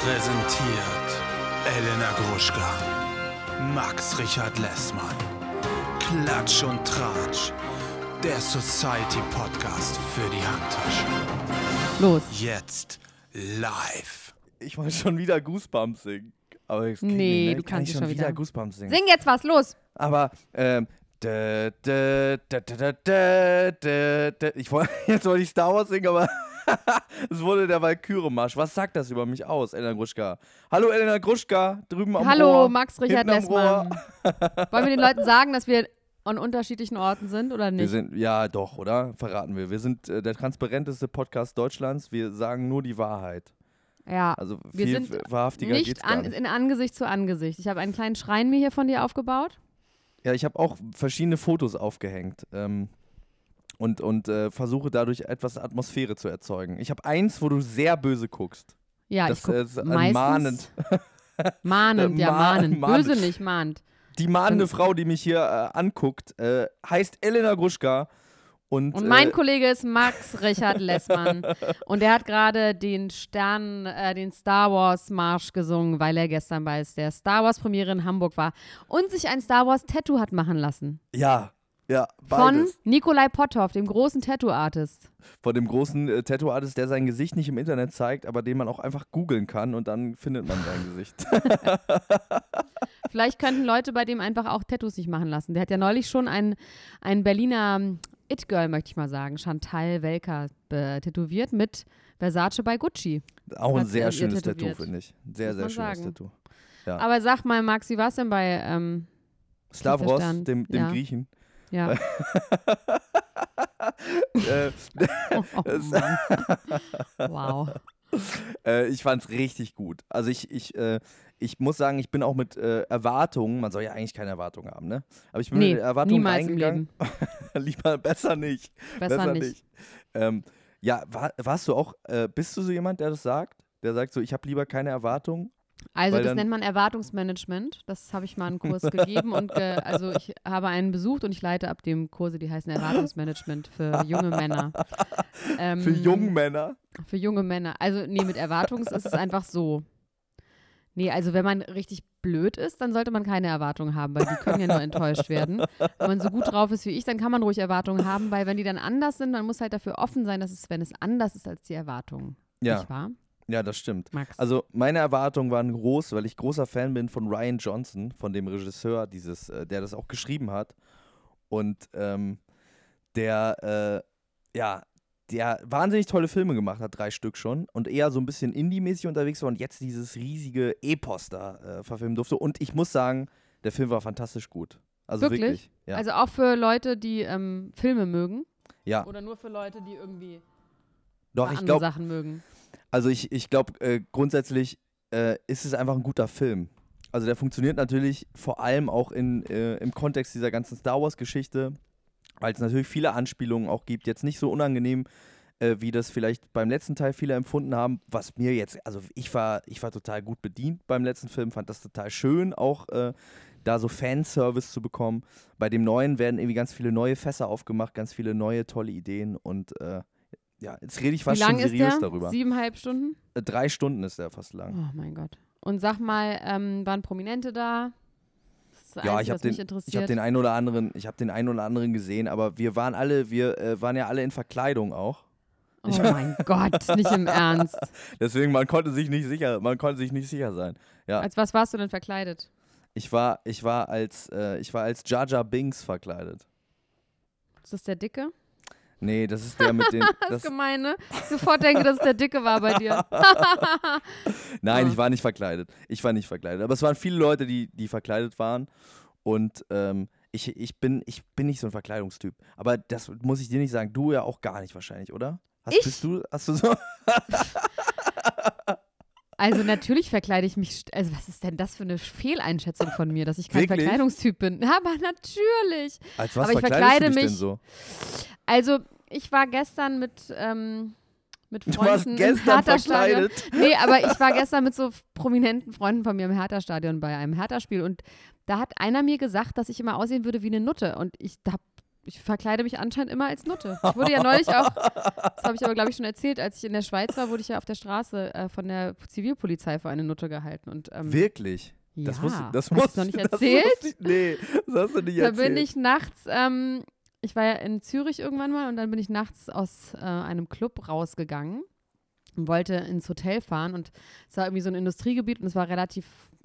Präsentiert Elena Gruschka, Max Richard Lessmann, Klatsch und Tratsch, der Society-Podcast für die Handtasche. Los. Jetzt live. Ich wollte schon wieder Goosebumps singen. Aber das Nee, nicht, du kann kannst ich schon wieder Goosebumps singen. Sing jetzt was, los. Aber, jetzt wollte ich Star Wars singen, aber es wurde der Walküre-Marsch. Was sagt das über mich aus, Elena Gruschka? Hallo Elena Gruschka, drüben am Rohr. Hallo, Max Richard hinten am Lessmann. Wollen wir den Leuten sagen, dass wir an unterschiedlichen Orten sind oder nicht? Wir sind, ja doch, oder? Verraten wir. Wir sind der transparenteste Podcast Deutschlands. Wir sagen nur die Wahrheit. Ja, Also wir viel sind wahrhaftiger nicht, geht's gar nicht. in Angesicht zu Angesicht. Ich habe einen kleinen Schrein mir hier von dir aufgebaut. Ja, ich habe auch verschiedene Fotos aufgehängt und versuche dadurch etwas Atmosphäre zu erzeugen. Ich habe eins, wo du sehr böse guckst. Ja, Das ich gucke ist meistens mahnend. Mahnend, ja, mahnend. mahnend. Böse nicht, mahnt. Die mahnende Frau, die mich hier anguckt, heißt Elena Gruschka. Und mein Kollege ist Max Richard Lessmann. Und er hat gerade den den Star Wars Marsch gesungen, weil er gestern bei der Star Wars Premiere in Hamburg war und sich ein Star Wars Tattoo hat machen lassen. Ja, Von beides. Nikolai Potthoff, dem großen Tattoo-Artist. Von dem großen Tattoo-Artist, der sein Gesicht nicht im Internet zeigt, aber den man auch einfach googeln kann und dann findet man sein Gesicht. Vielleicht könnten Leute bei dem einfach auch Tattoos sich machen lassen. Der hat ja neulich schon ein Berliner It-Girl, möchte ich mal sagen, Chantal Welker tätowiert mit Versace bei Gucci. Auch ein Hat sehr ihr schönes Tattoo, tätowiert. finde ich. Sehr, Muss sehr man schönes sagen. Tattoo. Ja. Aber sag mal, Max, wie war es denn bei Stavros, Stand. dem Ja. Griechen. ja. Oh Mann. Wow. Ich fand's richtig gut. Also ich muss sagen, ich bin auch mit Erwartungen, man soll ja eigentlich keine Erwartungen haben, ne? Aber ich bin mit Erwartungen niemals im reingegangen. Lieber besser nicht. Besser nicht. Ja, warst du auch, bist du so jemand, der das sagt? Der sagt so, ich habe lieber keine Erwartungen? Also Weil das dann- nennt man Erwartungsmanagement. Das habe ich mal einen Kurs gegeben und also ich habe einen besucht und ich leite ab dem Kurse, die heißen Erwartungsmanagement für junge Männer. Für junge Männer? Für junge Männer. Also nee, mit Erwartungs ist es einfach so. Nee, also wenn man richtig blöd ist, dann sollte man keine Erwartungen haben, weil die können ja nur enttäuscht werden. Wenn man so gut drauf ist wie ich, dann kann man ruhig Erwartungen haben, weil wenn die dann anders sind, dann muss halt dafür offen sein, dass es, wenn es anders ist als die Erwartungen. Ja. Nicht wahr, Ja, das stimmt. Max? Also meine Erwartungen waren groß, weil ich großer Fan bin von Rian Johnson, von dem Regisseur, der das auch geschrieben hat. Und der wahnsinnig tolle Filme gemacht hat, 3 Stück schon. Und eher so ein bisschen Indie-mäßig unterwegs war und jetzt dieses riesige Epos da verfilmen durfte. Und ich muss sagen, der Film war fantastisch gut. Also wirklich. Ja. Also auch für Leute, die Filme mögen? Ja. Oder nur für Leute, die irgendwie Doch, ich andere glaube, Sachen mögen? also ich glaube, grundsätzlich ist es einfach ein guter Film. Also der funktioniert natürlich vor allem auch im Kontext dieser ganzen Star Wars-Geschichte, weil es natürlich viele Anspielungen auch gibt. Jetzt nicht so unangenehm, wie das vielleicht beim letzten Teil viele empfunden haben. Was mir jetzt, also ich war total gut bedient beim letzten Film, fand das total schön, auch da so Fanservice zu bekommen. Bei dem neuen werden irgendwie ganz viele neue Fässer aufgemacht, ganz viele neue tolle Ideen und ja, jetzt rede ich fast Wie lang schon ist seriös der? darüber. 7,5 Stunden? 3 Stunden ist der fast lang. Oh mein Gott. Und sag mal, waren Prominente da? Das ist das Ja, Einzige, ich was mich habe interessiert. den einen oder anderen gesehen, aber wir waren ja alle in Verkleidung auch. Oh mein Gott, nicht im Ernst. Deswegen man konnte sich nicht sicher sein. Ja, Als was warst du denn verkleidet? ich war als Jar Jar Binks verkleidet. Ist das der Dicke? Nee, das ist der mit den Das ist gemein, ne? Ich sofort denke, dass es der Dicke war bei dir. Nein, Ja. ich war nicht verkleidet. Aber es waren viele Leute, die verkleidet waren und ich bin nicht so ein Verkleidungstyp. Aber das muss ich dir nicht sagen. Du ja auch gar nicht wahrscheinlich, oder? Hast du so? Also natürlich verkleide ich mich. Also was ist denn das für eine Fehleinschätzung von mir, dass ich kein Wirklich? Verkleidungstyp bin? Aber natürlich. Als was Aber ich verkleidest verkleide du dich denn mich- so? Also ich war gestern mit Du warst Freunden im gestern Hertha-Stadion. verkleidet? Nee, aber ich war gestern mit so prominenten Freunden von mir im Hertha-Stadion bei einem Hertha-Spiel und da hat einer mir gesagt, dass ich immer aussehen würde wie eine Nutte und ich habe ich verkleide mich anscheinend immer als Nutte. Ich wurde ja neulich auch, das habe ich aber, glaube ich, schon erzählt, als ich in der Schweiz war, wurde ich ja auf der Straße von der Zivilpolizei für eine Nutte gehalten. Und, Wirklich? Ja, Das hast du noch nicht erzählt? Nee, das hast du nicht Da erzählt. bin ich nachts, ich war ja in Zürich irgendwann mal und dann bin ich nachts aus einem Club rausgegangen und wollte ins Hotel fahren und es war irgendwie so ein Industriegebiet und es war relativ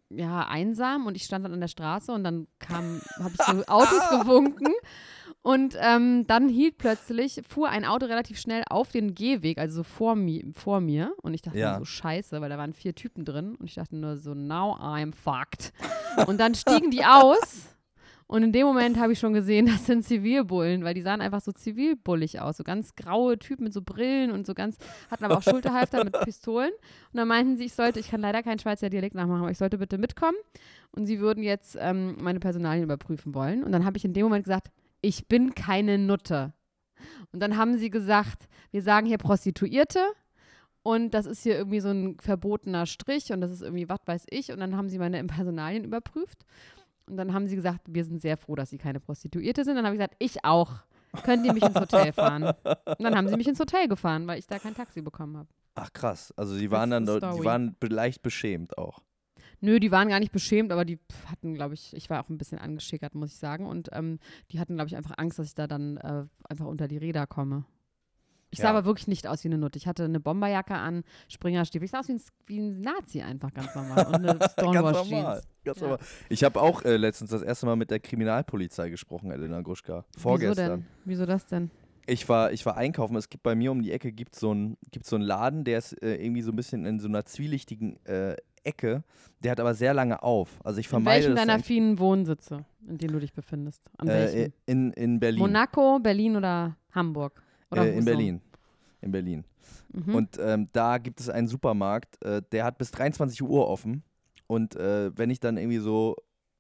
einsam und ich stand dann an der Straße und dann habe ich so Autos gewunken und dann fuhr ein Auto relativ schnell auf den Gehweg, also so vor mir und ich dachte mir so scheiße, weil da waren 4 Typen drin und ich dachte nur so, now I'm fucked. Und dann stiegen die aus und in dem Moment habe ich schon gesehen, das sind Zivilbullen, weil die sahen einfach so zivilbullig aus, so ganz graue Typen mit so Brillen und so hatten aber auch Schulterhalfter mit Pistolen. Und dann meinten sie, ich kann leider keinen Schweizer Dialekt nachmachen, aber ich sollte bitte mitkommen. Und sie würden jetzt meine Personalien überprüfen wollen. Und dann habe ich in dem Moment gesagt, ich bin keine Nutte. Und dann haben sie gesagt, wir sagen hier Prostituierte. Und das ist hier irgendwie so ein verbotener Strich und das ist irgendwie, was weiß ich. Und dann haben sie meine Personalien überprüft. Und dann haben sie gesagt, wir sind sehr froh, dass sie keine Prostituierte sind. Dann habe ich gesagt, ich auch. Könnt ihr mich ins Hotel fahren? Und dann haben sie mich ins Hotel gefahren, weil ich da kein Taxi bekommen habe. Ach krass, also die waren leicht beschämt auch. Nö, die waren gar nicht beschämt, aber die hatten, glaube ich war auch ein bisschen angeschickert, muss ich sagen. Und die hatten, glaube ich, einfach Angst, dass ich da dann einfach unter die Räder komme. Ich sah aber wirklich nicht aus wie eine Nutte. Ich hatte eine Bomberjacke an, Springerstiefel. Ich sah aus wie ein Nazi einfach, ganz normal. Und eine Stonewash-Jeans. Ganz normal. Ich habe auch letztens das erste Mal mit der Kriminalpolizei gesprochen, Elena Gruschka. Vorgestern. Wieso das denn? Ich war einkaufen. Es gibt bei mir um die Ecke so einen Laden, der ist irgendwie so ein bisschen in so einer zwielichtigen Ecke. Der hat aber sehr lange auf. Also ich vermeide in welchem deiner vielen Wohnsitze, in denen du dich befindest? An welchem? In Berlin. Monaco, Berlin oder Hamburg? Oder in Berlin. In Berlin. Mhm. Und da gibt es einen Supermarkt, der hat bis 23 Uhr offen. Und wenn ich dann irgendwie so,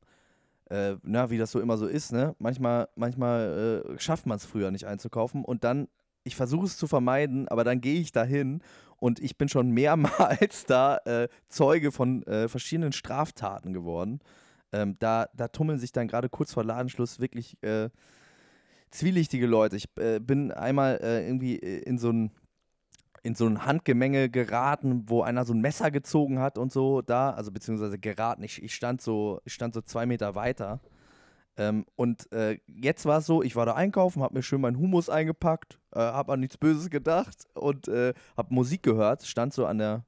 wie das so immer so ist, ne? Manchmal schafft man es früher nicht einzukaufen. Und dann, ich versuche es zu vermeiden, aber dann gehe ich dahin und ich bin schon mehrmals da Zeuge von verschiedenen Straftaten geworden. Da tummeln sich dann gerade kurz vor Ladenschluss wirklich zwielichtige Leute. Ich bin einmal irgendwie in so ein Handgemenge geraten, wo einer so ein Messer gezogen hat und so da, also beziehungsweise geraten. Ich stand so 2 Meter weiter. Und jetzt war es so, ich war da einkaufen, habe mir schön meinen Hummus eingepackt, habe an nichts Böses gedacht und habe Musik gehört, stand so an der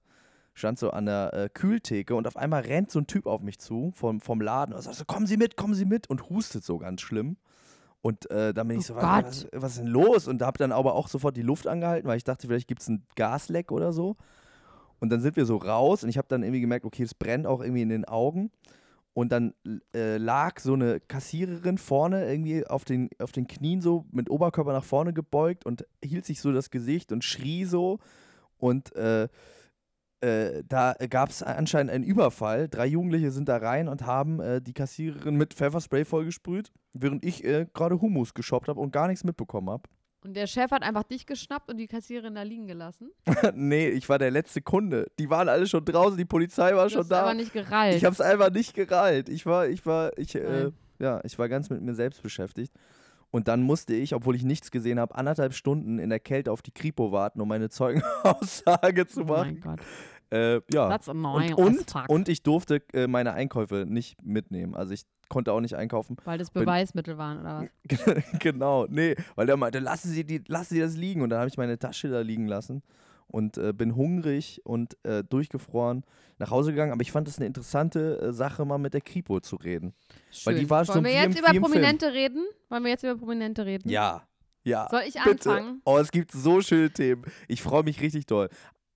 Kühltheke und auf einmal rennt so ein Typ auf mich zu vom Laden und sagt so, kommen Sie mit und hustet so ganz schlimm. Und dann bin ich so, was ist denn los? Und da habe dann aber auch sofort die Luft angehalten, weil ich dachte, vielleicht gibt es ein Gasleck oder so. Und dann sind wir so raus und ich habe dann irgendwie gemerkt, okay, es brennt auch irgendwie in den Augen. Und dann lag so eine Kassiererin vorne irgendwie auf den Knien so mit Oberkörper nach vorne gebeugt und hielt sich so das Gesicht und schrie so. Und da gab es anscheinend einen Überfall. 3 Jugendliche sind da rein und haben die Kassiererin mit Pfefferspray vollgesprüht, während ich gerade Hummus geshoppt habe und gar nichts mitbekommen habe. Und der Chef hat einfach dich geschnappt und die Kassiererin da liegen gelassen? Nee, ich war der letzte Kunde. Die waren alle schon draußen, die Polizei war schon da. Du hast aber nicht gerallt. Ich habe es einfach nicht gerallt. Ich war ganz mit mir selbst beschäftigt. Und dann musste ich, obwohl ich nichts gesehen habe, 1,5 Stunden in der Kälte auf die Kripo warten, um meine Zeugenaussage zu machen. Oh mein Gott. That's annoying und ich durfte meine Einkäufe nicht mitnehmen. Also ich konnte auch nicht einkaufen. Weil das Beweismittel waren, oder was? Genau, nee. Weil der meinte, lassen Sie das liegen. Und dann habe ich meine Tasche da liegen lassen und bin hungrig und durchgefroren nach Hause gegangen. Aber ich fand es eine interessante Sache, mal mit der Kripo zu reden. Schön. Weil die war Wollen wir jetzt über Prominente reden? Ja. Soll ich bitte. anfangen? Oh, es gibt so schöne Themen. Ich freue mich richtig doll.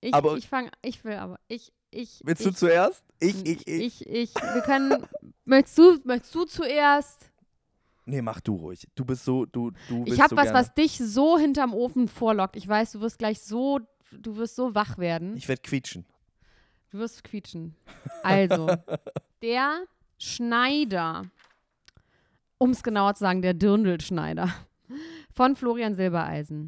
Willst du zuerst? Wir können. Möchtest du zuerst? Nee, mach du ruhig. Du bist so, du bist Ich habe so was, gerne. was dich so hinterm Ofen vorlockt. Ich weiß, du wirst so wach werden. Ich werde quietschen. Du wirst quietschen. Also, der Schneider, um es genauer zu sagen, der Dirndl-Schneider von Florian Silbereisen.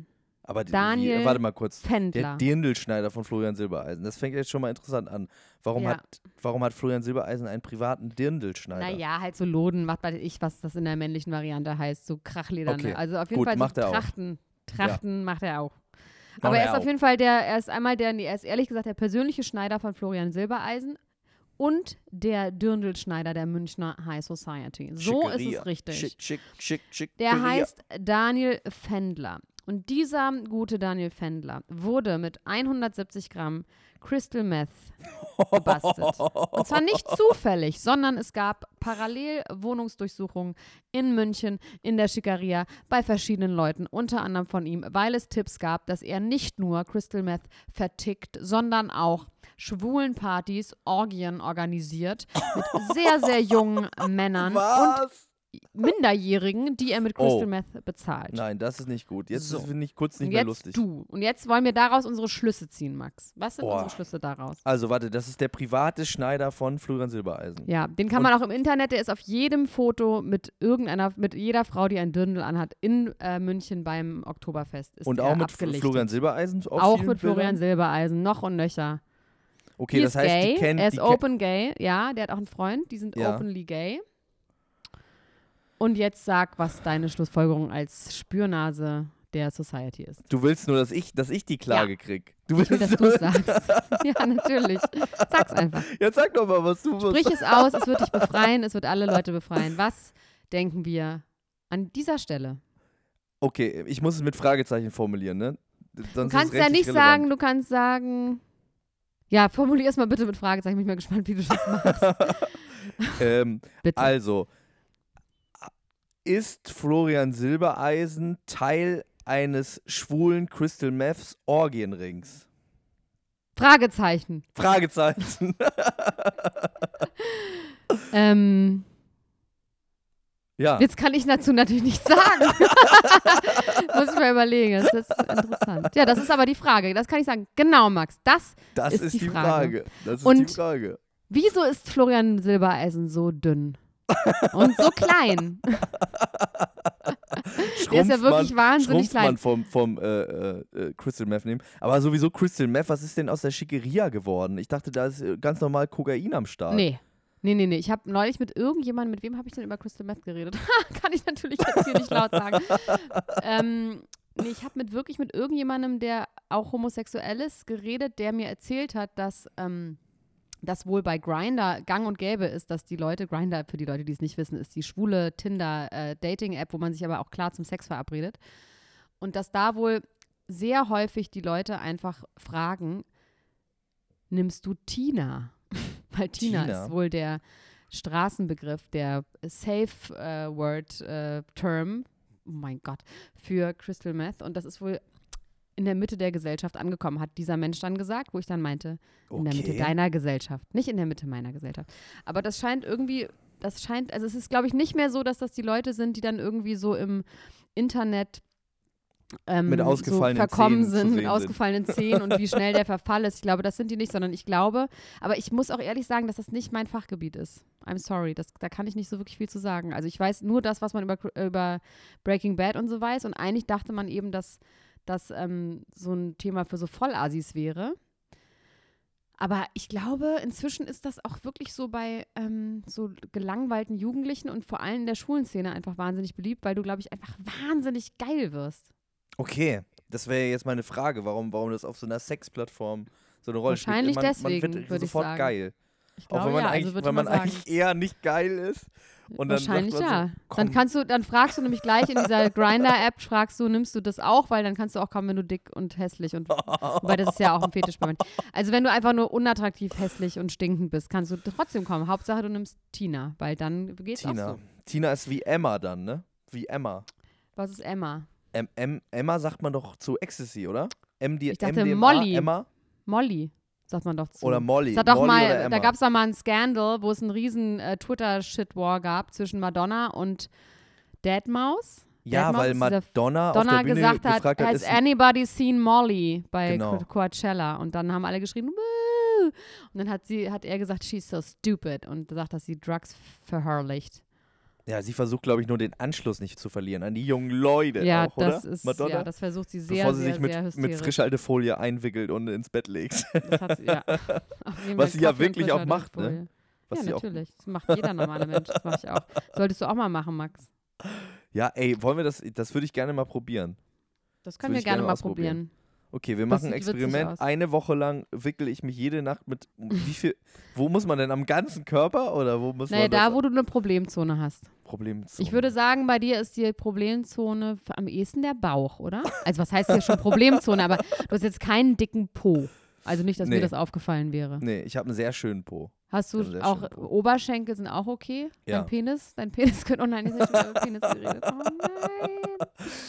Aber Daniel warte mal kurz. Der Fendler. Dirndlschneider von Florian Silbereisen. Das fängt jetzt schon mal interessant an. Warum hat Florian Silbereisen einen privaten Dirndlschneider? Naja, halt so Loden, macht weiß ich, was das in der männlichen Variante heißt, so Krachlederne. Okay, Also auf jeden gut, Fall so macht er auch. Trachten macht er auch. Macht Aber er er ist auch. auf jeden Fall er ist ehrlich gesagt der persönliche Schneider von Florian Silbereisen und der Dirndlschneider der Münchner High Society. So ist Schickeria. es richtig. Schick. Der heißt Daniel Fendler. Und dieser gute Daniel Fendler wurde mit 170 Gramm Crystal Meth gebastelt. Und zwar nicht zufällig, sondern es gab parallel Wohnungsdurchsuchungen in München, in der Schickeria, bei verschiedenen Leuten, unter anderem von ihm, weil es Tipps gab, dass er nicht nur Crystal Meth vertickt, sondern auch schwulen Partys, Orgien organisiert mit sehr, sehr jungen Männern und Minderjährigen, die er mit Crystal Meth bezahlt. Nein, das ist nicht gut. Jetzt So. finde ich kurz nicht Und mehr jetzt lustig. Und jetzt wollen wir daraus unsere Schlüsse ziehen, Max. Was sind unsere Schlüsse daraus? Also warte, das ist der private Schneider von Florian Silbereisen. Ja, den kann man auch im Internet, der ist auf jedem Foto mit jeder Frau, die ein Dirndl anhat, in München beim Oktoberfest. Ist Und er auch mit abgelichtet. Florian Silbereisen auf Auch vielen mit Florian Bildern? Silbereisen, noch und nöcher. Okay, Die das ist heißt, gay, die kennen er ist open gay, ja, der hat auch einen Freund, die sind Ja. openly gay. Und jetzt sag, was deine Schlussfolgerung als Spürnase der Society ist. Du willst nur, dass ich die Klage krieg. Du Ich will, dass willst du es sagst. Ja, natürlich. Sag's einfach. Jetzt sag doch mal, was du Sprich es aus, es wird dich befreien, es wird alle Leute befreien. Was denken wir an dieser Stelle? Okay, ich muss es mit Fragezeichen formulieren, ne? Sonst Du kannst ist es ja rechtlich nicht sagen, relevant. du kannst sagen, ja, formulier es mal bitte mit Fragezeichen, bin ich mal gespannt, wie du das machst. Bitte. Also, ist Florian Silbereisen Teil eines schwulen Crystal Meths Orgienrings? Fragezeichen. Fragezeichen. Ja. Jetzt kann ich dazu natürlich nichts sagen. Muss ich mal überlegen, das ist interessant. Ja, das ist aber die Frage, das kann ich sagen. Genau, Max, das ist die Frage. Das ist Und die Frage. Wieso ist Florian Silbereisen so dünn? Und so klein? Der ist ja wirklich wahnsinnig klein. Man vom Crystal Meth nehmen. Aber sowieso Crystal Meth, was ist denn aus der Schickeria geworden? Ich dachte, da ist ganz normal Kokain am Start. Nee. Ich habe neulich mit irgendjemandem, mit wem habe ich denn über Crystal Meth geredet? Kann ich natürlich jetzt hier nicht laut sagen. Ich habe wirklich mit irgendjemandem, der auch homosexuell ist, geredet, der mir erzählt hat, dass das wohl bei Grindr gang und gäbe ist, dass die Leute, Grindr, für die Leute, die es nicht wissen, ist die schwule Tinder-Dating-App, wo man sich aber auch klar zum Sex verabredet. Und dass da wohl sehr häufig die Leute einfach fragen, nimmst du Tina? Weil Tina ist wohl der Straßenbegriff, der Safe-Word-Term, oh mein Gott, für Crystal Meth. Und das ist wohl in der Mitte der Gesellschaft angekommen, hat dieser Mensch dann gesagt, wo ich dann meinte, in der Mitte deiner Gesellschaft, nicht in der Mitte meiner Gesellschaft. Aber das scheint irgendwie, also es ist, glaube ich, nicht mehr so, dass das die Leute sind, die dann irgendwie so im Internet mit ausgefallenen so verkommen Zähnen sind, mit ausgefallenen Zähnen und wie schnell der Verfall ist. Ich glaube, das sind die nicht, sondern ich glaube, aber ich muss auch ehrlich sagen, dass das nicht mein Fachgebiet ist. I'm sorry, da kann ich nicht so wirklich viel zu sagen. Also ich weiß nur das, was man über Breaking Bad und so weiß und eigentlich dachte man eben, dass das so ein Thema für so Vollassis wäre. Aber ich glaube, inzwischen ist das auch wirklich so bei so gelangweilten Jugendlichen und vor allem in der Schulenszene einfach wahnsinnig beliebt, weil du, glaube ich, einfach wahnsinnig geil wirst. Okay, das wäre jetzt meine Frage, warum das auf so einer Sexplattform so eine Rolle spielt. Wahrscheinlich deswegen, man wird würde ich sofort sagen. geil. Ich glaube, Auch wenn man, ja, eigentlich, also wenn man eigentlich eher nicht geil ist. Und wahrscheinlich dann sagt man ja. so, Dann fragst du nämlich gleich in dieser Grindr-App, nimmst du das auch, weil dann kannst du auch kommen, wenn du dick und hässlich und wobei das ist ja auch ein Fetisch bei mir. Also wenn du einfach nur unattraktiv, hässlich und stinkend bist, kannst du trotzdem kommen. Hauptsache du nimmst Tina, weil dann geht's auch so. Tina ist wie Emma dann, ne? Wie Emma. Was ist Emma? Emma sagt man doch zu Ecstasy, oder? Ich dachte MDMA, Molly. Emma? Molly, sagt man doch zu. Oder Molly. Sag doch Molly mal, oder Emma. da gab es doch mal einen Skandal, wo es einen riesen Twitter-Shit-War gab zwischen Madonna und Deadmauss. Ja, weil Madonna auf der Bühne gesagt hat, gefragt hat, has anybody seen Molly bei Genau. Coachella? Und dann haben alle geschrien, Woo! Und dann hat er gesagt, she's so stupid und gesagt, dass sie Drugs verherrlicht. Ja, sie versucht, glaube ich, nur den Anschluss nicht zu verlieren an die jungen Leute Ja, auch, oder? das ist, Madonna? ja, das versucht sie sehr, Bevor sie sehr, sich sehr mit hysterisch. Frischhaltefolie einwickelt und ins Bett legt. Das hat sie, ja. Auf jeden Was Fall sie ja Kaffee und wirklich auch macht, ne? Frischhaltefolie. Was Ja, sie auch- natürlich. Das macht jeder normale Mensch. Das mache ich auch. Solltest du auch mal machen, Max. Ja, ey, wollen wir das würde ich gerne mal probieren. Das können würde wir ich gerne gerne mal mal ausprobieren. probieren. Okay, wir Das machen ein sieht witzig Experiment. aus. Eine Woche lang wickele ich mich jede Nacht mit, wie viel, wo muss man denn, am ganzen Körper oder wo muss Naja, man da, wo du eine Problemzone hast. Problem Ich würde sagen, bei dir ist die Problemzone am ehesten der Bauch, oder? Also was heißt hier schon Problemzone, aber du hast jetzt keinen dicken Po. Also nicht, dass Nee. mir das aufgefallen wäre. Nee, ich habe einen sehr schönen Po. Hast Ja, du sehr auch schön, Po. Oberschenkel sind auch okay? Ja. Dein Penis könnte, oh nein, jetzt habe ich schon über Penis geredet. Oh nein.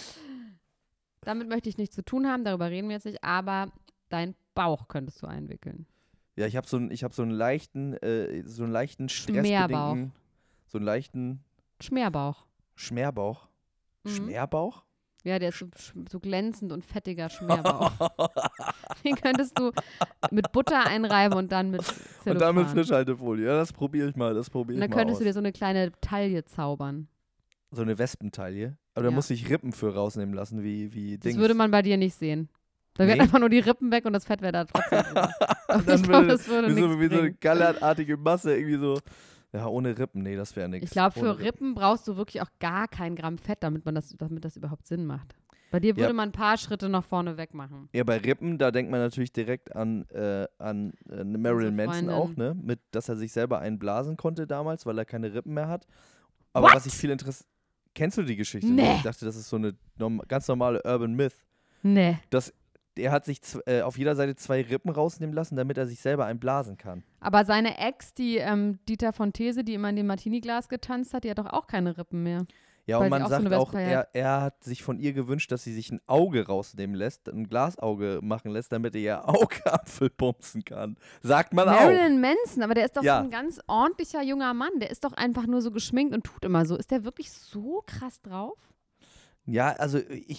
Damit möchte ich nichts zu tun haben, darüber reden wir jetzt nicht, aber dein Bauch könntest du einwickeln. Ja, ich habe so einen leichten Schmerbauch. stressbedingten, so einen leichten Schmerbauch. Schmerbauch. Mhm. Schmerbauch? Ja, der ist so glänzend und fettiger Schmerbauch. Den könntest du mit Butter einreiben und dann mit Zellophan. Und dann mit Frischhaltefolie. Ja, das probiere ich mal. Und dann könntest du dir so eine kleine Taille zaubern. so eine Wespentaille. Aber da Ja. muss ich Rippen für rausnehmen lassen, wie Das Dings. würde man bei dir nicht sehen. Da wären Nee? einfach nur die Rippen weg und das Fett wäre da trotzdem drüber. Aber Dann ich glaube, würde- das würde wie nichts so eine bringen. gallertartige Masse, irgendwie so. Ja, ohne Rippen, nee, das wäre nichts. Ich glaube, für Rippen brauchst du wirklich auch gar kein Gramm Fett, damit das überhaupt Sinn macht. Bei dir würde Ja. man ein paar Schritte nach vorne weg machen. Ja, bei Rippen, da denkt man natürlich direkt an Marilyn Manson Freundin. auch, ne? Dass er sich selber einblasen konnte damals, weil er keine Rippen mehr hat. Aber What? was ich viel interessiert. Kennst du die Geschichte? Nee. Ich dachte, das ist so eine ganz normale Urban Myth. Nee. Er hat sich auf jeder Seite 2 Rippen rausnehmen lassen, damit er sich selber einblasen kann. Aber seine Ex, die Dieter von These, die immer in dem Martini-Glas getanzt hat, die hat doch auch keine Rippen mehr. Ja, Weil und sie man auch so sagt eine auch, Vespa hat. er hat sich von ihr gewünscht, dass sie sich ein Auge rausnehmen lässt, ein Glasauge machen lässt, damit er ihr Augapfel bumsen kann. Sagt man auch. Marilyn Manson, aber der ist doch Ja. so ein ganz ordentlicher junger Mann. Der ist doch einfach nur so geschminkt und tut immer so. Ist der wirklich so krass drauf? Ja, also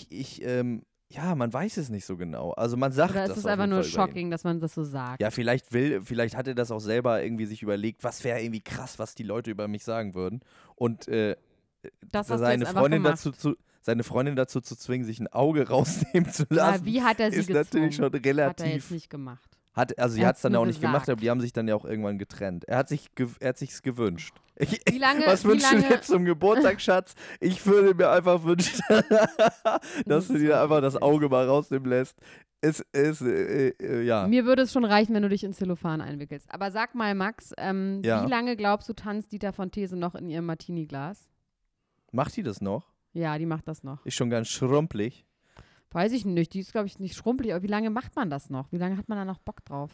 ja, man weiß es nicht so genau. Also man sagt Oder das ist es auf einfach jeden nur Fall über ihn. shocking, dass man das so sagt? Ja, vielleicht hat er das auch selber irgendwie sich überlegt, was wäre irgendwie krass, was die Leute über mich sagen würden. Und Das hast du seine jetzt einfach Freundin gemacht. seine Freundin dazu zu zwingen, sich ein Auge rausnehmen zu Aber lassen, wie hat er sie ist gezwungen? natürlich schon Hat er jetzt relativ. nicht gemacht. Also sie Er hat es hat's dann nur auch nicht gemacht, gesagt. aber die haben sich dann ja auch irgendwann getrennt. Er hat sich's gewünscht. Wie lange, Was wie wünschst du lange, dir zum Geburtstag, Schatz? Ich würde mir einfach wünschen, dass du dir einfach das Auge mal rausnehmen lässt. Ja. Mir würde es schon reichen, wenn du dich in Zellophan einwickelst. Aber sag mal, Max, Ja. wie lange glaubst du, tanzt Dieter von These noch in ihrem Martini-Glas? Macht die das noch? Ja, die macht das noch. Ist schon ganz schrumpelig. Weiß ich nicht. Die ist, glaube ich, nicht schrumpelig. Aber wie lange macht man das noch? Wie lange hat man da noch Bock drauf?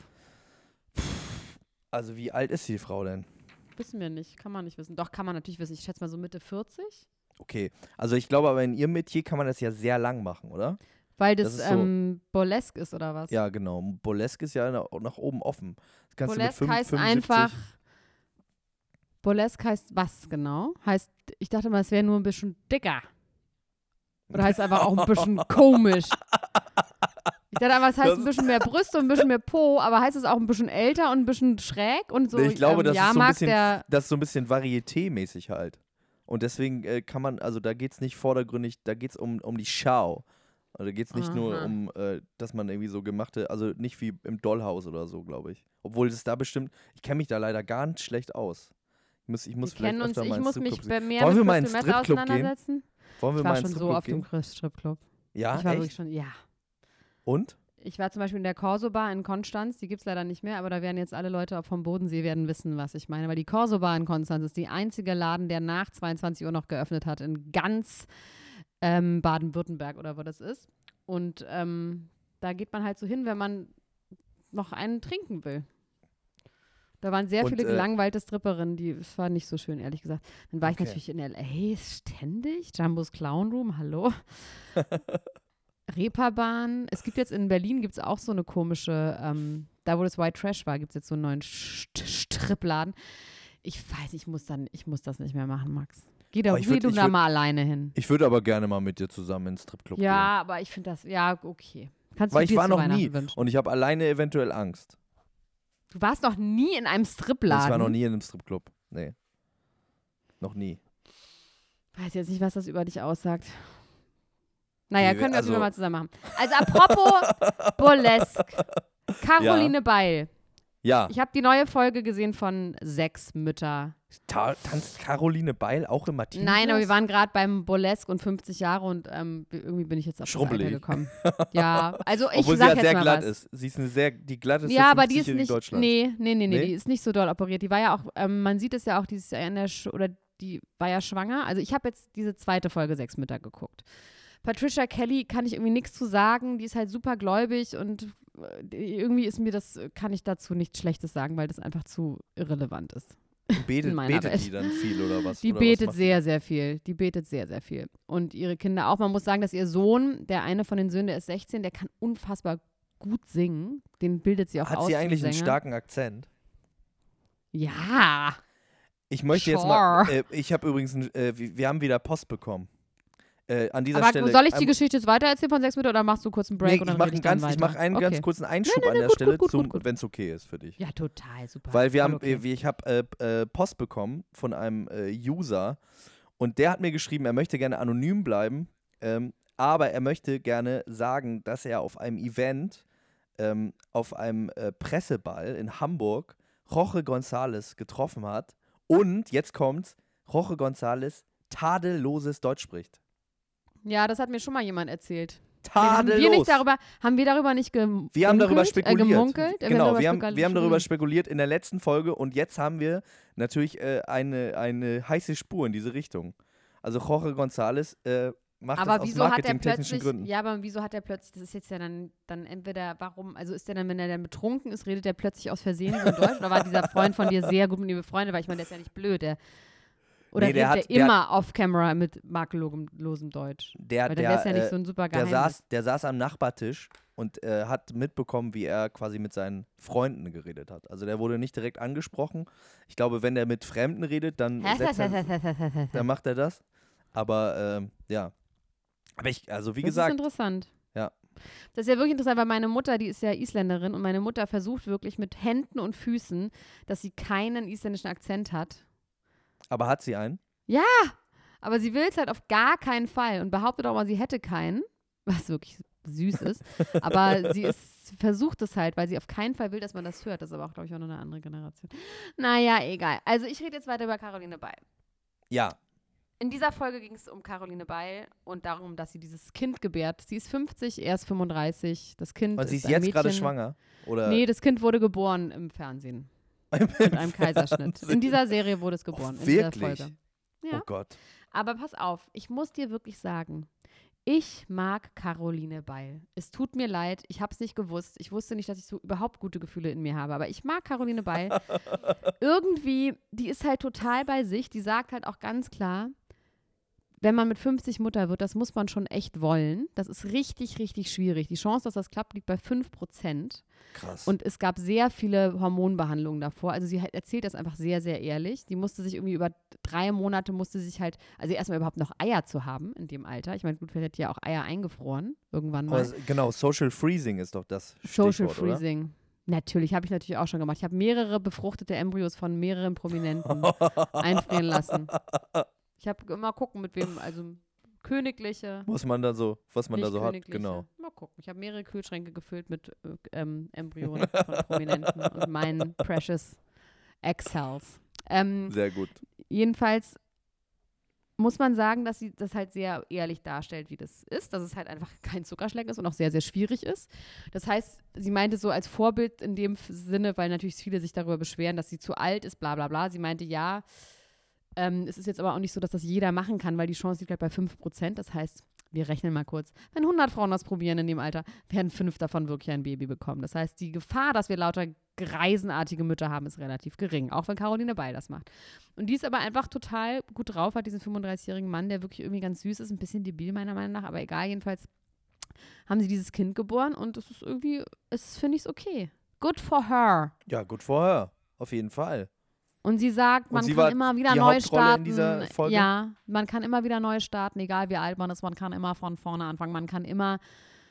Also wie alt ist die Frau denn? Wissen wir nicht. Kann man nicht wissen. Doch, kann man natürlich wissen. Ich schätze mal so Mitte 40. Okay, also ich glaube aber in ihrem Metier kann man das ja sehr lang machen, oder? Weil Das das, ist so- Burlesque ist, oder was? Ja, genau. Burlesque ist ja nach oben offen. Das kannst Burlesque du mit heißt 75 einfach. Burlesque heißt was genau? Heißt, ich dachte mal, es wäre nur ein bisschen dicker. Oder heißt es einfach auch ein bisschen komisch? Ich dachte aber, es heißt Das- ein bisschen mehr Brüste und ein bisschen mehr Po, aber heißt es auch ein bisschen älter und ein bisschen schräg und so? Nee, ich glaube, das ist so ein Jahrmarkt, bisschen- der Das ist so ein bisschen Varieté-mäßig halt. Und deswegen kann man, also da geht es nicht vordergründig, da geht es um die Schau. Also da geht es nicht nur Aha. um, dass man irgendwie so gemachte, also nicht wie im Dollhaus oder so, glaube ich. Obwohl es da bestimmt, ich kenne mich da leider ganz schlecht aus. Ich muss wir vielleicht kennen uns. öfter mal Ich ins muss mich Stripclub gehen. mehr Wollen wir mit mal in Crystal den Meth Stripclub gehen? auseinandersetzen. Wollen wir Ich mal war ins schon so auf dem Stripclub gehen? Stripclub. Ja, Ich war echt? wirklich schon, ja. Und? Ich war zum Beispiel in der Corso Bar in Konstanz, die gibt es leider nicht mehr, aber da werden jetzt alle Leute vom Bodensee werden wissen, was ich meine. Weil die Corso Bar in Konstanz ist die einzige Laden, der nach 22 Uhr noch geöffnet hat in ganz Baden-Württemberg oder wo das ist. Und da geht man halt so hin, wenn man noch einen trinken will. Da waren sehr Und, viele gelangweilte Stripperinnen, es war nicht so schön, ehrlich gesagt. Dann war ich Okay. natürlich in L.A. ständig, Jumbo's Clown Room, hallo. Reeperbahn. Es gibt jetzt in Berlin gibt's auch so eine komische, da wo das White Trash war, gibt es jetzt so einen neuen Strippladen. Ich weiß, ich muss das nicht mehr machen, Max. Geh Aber ich würd- du ich da würd- mal alleine hin. Ich würde aber gerne mal mit dir zusammen ins Stripclub gehen. Ja, aber ich finde das, ja, okay. Kannst Weil du ich dir war zu noch Weihnachten nie wünschen. und ich habe alleine eventuell Angst. Du warst noch nie in einem Stripladen. Ich war noch nie in einem Stripclub. Nee. Noch nie. Weiß jetzt nicht, was das über dich aussagt. Naja, können wir das also- mal zusammen machen. Also apropos Burlesque. Caroline Beil. Ja, Ich habe die neue Folge gesehen von 6 Mütter. tanzt Caroline Beil auch im Martini? Nein, aber wir waren gerade beim Burlesque und 50 Jahre und irgendwie bin ich jetzt auf das Alter Schrumpelig. gekommen. Ja, also ich Obwohl sie sag ja jetzt sehr mal glatt was. ist. Sie ist die glatteste Ja, aber die ist 50-Jährige nicht, Deutschlands. nee, Nee? die ist nicht so doll operiert. Die war ja auch, man sieht es ja auch dieses Jahr oder die war ja schwanger. Also ich habe jetzt diese zweite Folge 6 Mütter geguckt. Patricia Kelly kann ich irgendwie nichts zu sagen. Die ist halt super gläubig und irgendwie kann ich dazu nichts Schlechtes sagen, weil das einfach zu irrelevant ist. Betet meiner Welt. die dann viel oder was? Die oder was betet macht sehr, sehr viel. Die betet sehr, sehr viel. Und ihre Kinder auch. Man muss sagen, dass ihr Sohn, der eine von den Söhnen, der ist 16, der kann unfassbar gut singen. Den bildet sie auch aus. Hat sie zum eigentlich einen Sänger. starken Akzent? Ja. Ich möchte jetzt mal, ich habe übrigens, wir haben wieder Post bekommen. An dieser Aber Stelle. soll ich die Geschichte jetzt weitererzählen von 6 Mütter oder machst du kurz einen Break Nee, und dann ich mache rede ich dann weiter? mach einen Okay. ganz kurzen Einschub Nein, an der gut, Stelle, gut. wenn es okay ist für dich. Ja, total, super. Weil Voll okay. ich habe Post bekommen von einem User und der hat mir geschrieben, er möchte gerne anonym bleiben, aber er möchte gerne sagen, dass er auf einem Event, auf einem Presseball in Hamburg Jorge González getroffen hat und, jetzt kommt's, Jorge González tadelloses Deutsch spricht. Ja, das hat mir schon mal jemand erzählt. Tadellos. Haben wir darüber nicht gemunkelt? Wir haben darüber spekuliert. Gemunkelt? Genau, wir haben darüber spekuliert in der letzten Folge und jetzt haben wir natürlich eine heiße Spur in diese Richtung. Also Jorge González macht aber das aus wieso hat er marketingtechnischen plötzlich, Gründen. ja, aber wieso hat er plötzlich, das ist jetzt ja dann entweder, warum, also ist der dann, wenn er dann betrunken ist, redet er plötzlich aus Versehen so in Deutsch oder war dieser Freund von dir sehr gut mit ihm befreundet, weil ich meine, der ist ja nicht blöd, oder Nee, redet der immer off-camera mit makellosem Deutsch? Der, Weil dann wäre es ja nicht so ein super Geheimnis. der saß am Nachbartisch und hat mitbekommen, wie er quasi mit seinen Freunden geredet hat. Also der wurde nicht direkt angesprochen. Ich glaube, wenn er mit Fremden redet, dann macht er das. Aber ja. Aber also wie gesagt. Das ist interessant. Ja. Das ist ja wirklich interessant, weil meine Mutter, die ist ja Isländerin und meine Mutter versucht wirklich mit Händen und Füßen, dass sie keinen isländischen Akzent hat. Aber hat sie einen? Ja, aber sie will es halt auf gar keinen Fall und behauptet auch mal, sie hätte keinen, was wirklich süß ist. Aber versucht es halt, weil sie auf keinen Fall will, dass man das hört. Das ist aber auch, glaube ich, auch noch eine andere Generation. Naja, egal. Also ich rede jetzt weiter über Caroline Beil. Ja. In dieser Folge ging es um Caroline Beil und darum, dass sie dieses Kind gebärt. Sie ist 50, er ist 35. Das Kind Und sie ist ein jetzt gerade Mädchen. schwanger? Oder? Nee, das Kind wurde geboren im Fernsehen. Mit einem Kaiserschnitt. In dieser Serie wurde es geboren. Oh, in dieser wirklich? Folge. Ja. Oh Gott. Aber pass auf, ich muss dir wirklich sagen, ich mag Caroline Beil. Es tut mir leid, ich habe es nicht gewusst. Ich wusste nicht, dass ich so überhaupt gute Gefühle in mir habe. Aber ich mag Caroline Beil. Irgendwie, die ist halt total bei sich. Die sagt halt auch ganz klar, wenn man mit 50 Mutter wird, das muss man schon echt wollen. Das ist richtig, richtig schwierig. Die Chance, dass das klappt, liegt bei 5%. Krass. Und es gab sehr viele Hormonbehandlungen davor. Also sie erzählt das einfach sehr, sehr ehrlich. Die musste sich irgendwie über 3 Monate also erstmal überhaupt noch Eier zu haben in dem Alter. Ich meine, gut, vielleicht hat die ja auch Eier eingefroren irgendwann mal. Also, genau, Social Freezing ist doch das Social Stichwort, Freezing. Oder? Natürlich, habe ich natürlich auch schon gemacht. Ich habe mehrere befruchtete Embryos von mehreren Prominenten einfrieren lassen. Ich habe immer gucken, mit wem, also königliche. Was man da so hat, genau. Mal gucken. Ich habe mehrere Kühlschränke gefüllt mit Embryonen von Prominenten und meinen Precious Egg-Cells. Sehr gut. Jedenfalls muss man sagen, dass sie das halt sehr ehrlich darstellt, wie das ist, dass es halt einfach kein Zuckerschlecken ist und auch sehr, sehr schwierig ist. Das heißt, sie meinte so als Vorbild in dem Sinne, weil natürlich viele sich darüber beschweren, dass sie zu alt ist, bla bla bla. Sie meinte, ja, es ist jetzt aber auch nicht so, dass das jeder machen kann, weil die Chance liegt halt bei 5%. Das heißt, wir rechnen mal kurz, wenn 100 Frauen das probieren in dem Alter, werden 5 davon wirklich ein Baby bekommen. Das heißt, die Gefahr, dass wir lauter greisenartige Mütter haben, ist relativ gering, auch wenn Caroline Beil das macht. Und die ist aber einfach total gut drauf, hat diesen 35-jährigen Mann, der wirklich irgendwie ganz süß ist, ein bisschen debil meiner Meinung nach, aber egal, jedenfalls haben sie dieses Kind geboren und es ist irgendwie, finde ich es okay. Good for her. Ja, good for her. Auf jeden Fall. Und sie sagt, man kann immer wieder neu starten. In dieser Folge? Ja, man kann immer wieder neu starten, egal wie alt man ist, man kann immer von vorne anfangen, man kann immer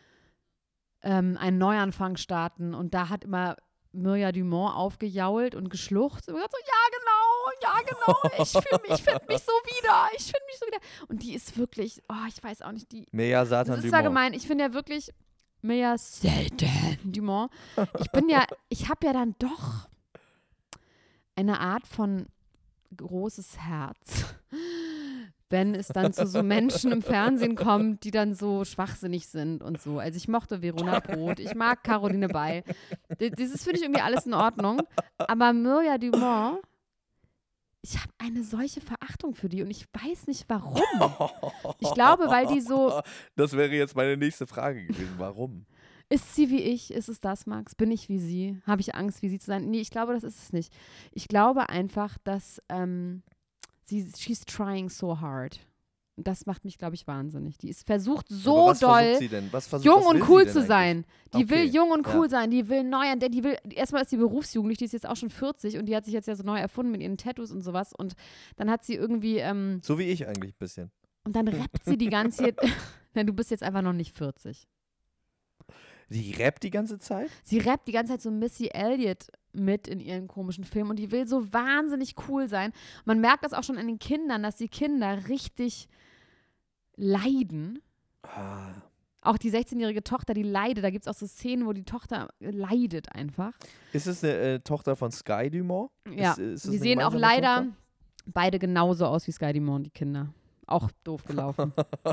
einen Neuanfang starten. Und da hat immer Mirja Dumont aufgejault und geschluchzt und gesagt so, ja genau. Ich finde mich so wieder. Und die ist wirklich, ich weiß auch nicht, Mirja das Satan ist zwar Dumont. gemein, ich finde ja wirklich Mirja Satan Dumont. Ich habe ja dann doch eine Art von großes Herz, wenn es dann zu so Menschen im Fernsehen kommt, die dann so schwachsinnig sind und so. Also ich mochte Verona Poth, ich mag Caroline Beil. Dieses finde ich irgendwie alles in Ordnung. Aber Mirja Dumont, ich habe eine solche Verachtung für die und ich weiß nicht warum. Ich glaube, weil die so, Das wäre jetzt meine nächste Frage gewesen. Warum? ist sie wie ich? Ist es das, Max? Bin ich wie sie? Habe ich Angst, wie sie zu sein? Nee, ich glaube, das ist es nicht. Ich glaube einfach, dass she's trying so hard. Und das macht mich, glaube ich, wahnsinnig. Die ist versucht so Aber was doll, versucht sie denn? jung was und will cool sie denn zu eigentlich? sein. Die will Okay, jung und cool ja. sein. Die will neu, erstmal ist die berufsjugendlich, die ist jetzt auch schon 40 und die hat sich jetzt ja so neu erfunden mit ihren Tattoos und sowas. Und dann hat sie irgendwie, So wie ich eigentlich ein bisschen. und dann rappt sie die ganze Zeit. Nein, du bist jetzt einfach noch nicht 40. Die rappt die ganze Zeit? Sie rappt die ganze Zeit so Missy Elliott mit in ihren komischen Filmen und die will so wahnsinnig cool sein. Man merkt das auch schon an den Kindern, dass die Kinder richtig leiden. Ah. Auch die 16-jährige Tochter, die leidet. Da gibt es auch so Szenen, wo die Tochter leidet einfach. Ist es eine Tochter von Sky Dumont? Ja, Ist das die eine sehen auch gemeinsame leider Tochter? beide genauso aus wie Sky Dumont, die Kinder. Auch doof gelaufen.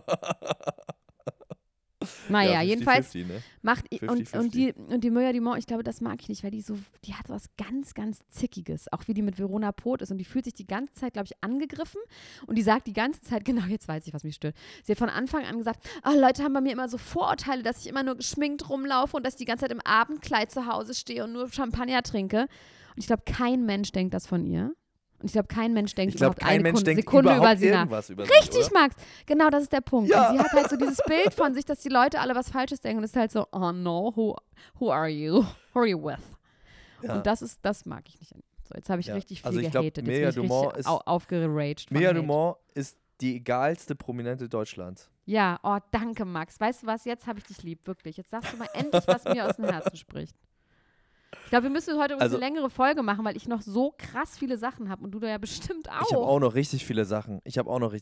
Naja, Ja, 50-50, jedenfalls ne? macht und 50-50. die Mirja Dumont, ich glaube, das mag ich nicht, weil die hat was ganz, ganz Zickiges, auch wie die mit Verona Poth ist und die fühlt sich die ganze Zeit, glaube ich, angegriffen und die sagt die ganze Zeit, genau, jetzt weiß ich, was mich stört. Sie hat von Anfang an gesagt, Leute haben bei mir immer so Vorurteile, dass ich immer nur geschminkt rumlaufe und dass ich die ganze Zeit im Abendkleid zu Hause stehe und nur Champagner trinke. Und ich glaube, kein Mensch denkt das von ihr. Und ich glaube, kein Mensch denkt Ich glaube, überhaupt eine kein Mensch denkt Sekunde über überhaupt sie nach. irgendwas über Richtig, sie, oder? Max. Genau, das ist der Punkt. Ja. Und sie hat halt so dieses Bild von sich, dass die Leute alle was Falsches denken und es ist halt so, oh no, who are you? Who are you with? Ja. Und das mag ich nicht. So, jetzt habe ich Ja. richtig viel Also ich glaub, gehatet. Mirja Jetzt bin ich Dumont richtig ist- aufgeraged. von Mirja Hate. Dumont ist die egalste Prominente Deutschlands. Ja, danke, Max. Weißt du was? Jetzt habe ich dich lieb, wirklich. Jetzt sagst du mal endlich, was mir aus dem Herzen spricht. Ich glaube, wir müssen heute Also- eine längere Folge machen, weil ich noch so krass viele Sachen habe und du da ja bestimmt auch. Ich habe auch noch richtig viele Sachen. Ich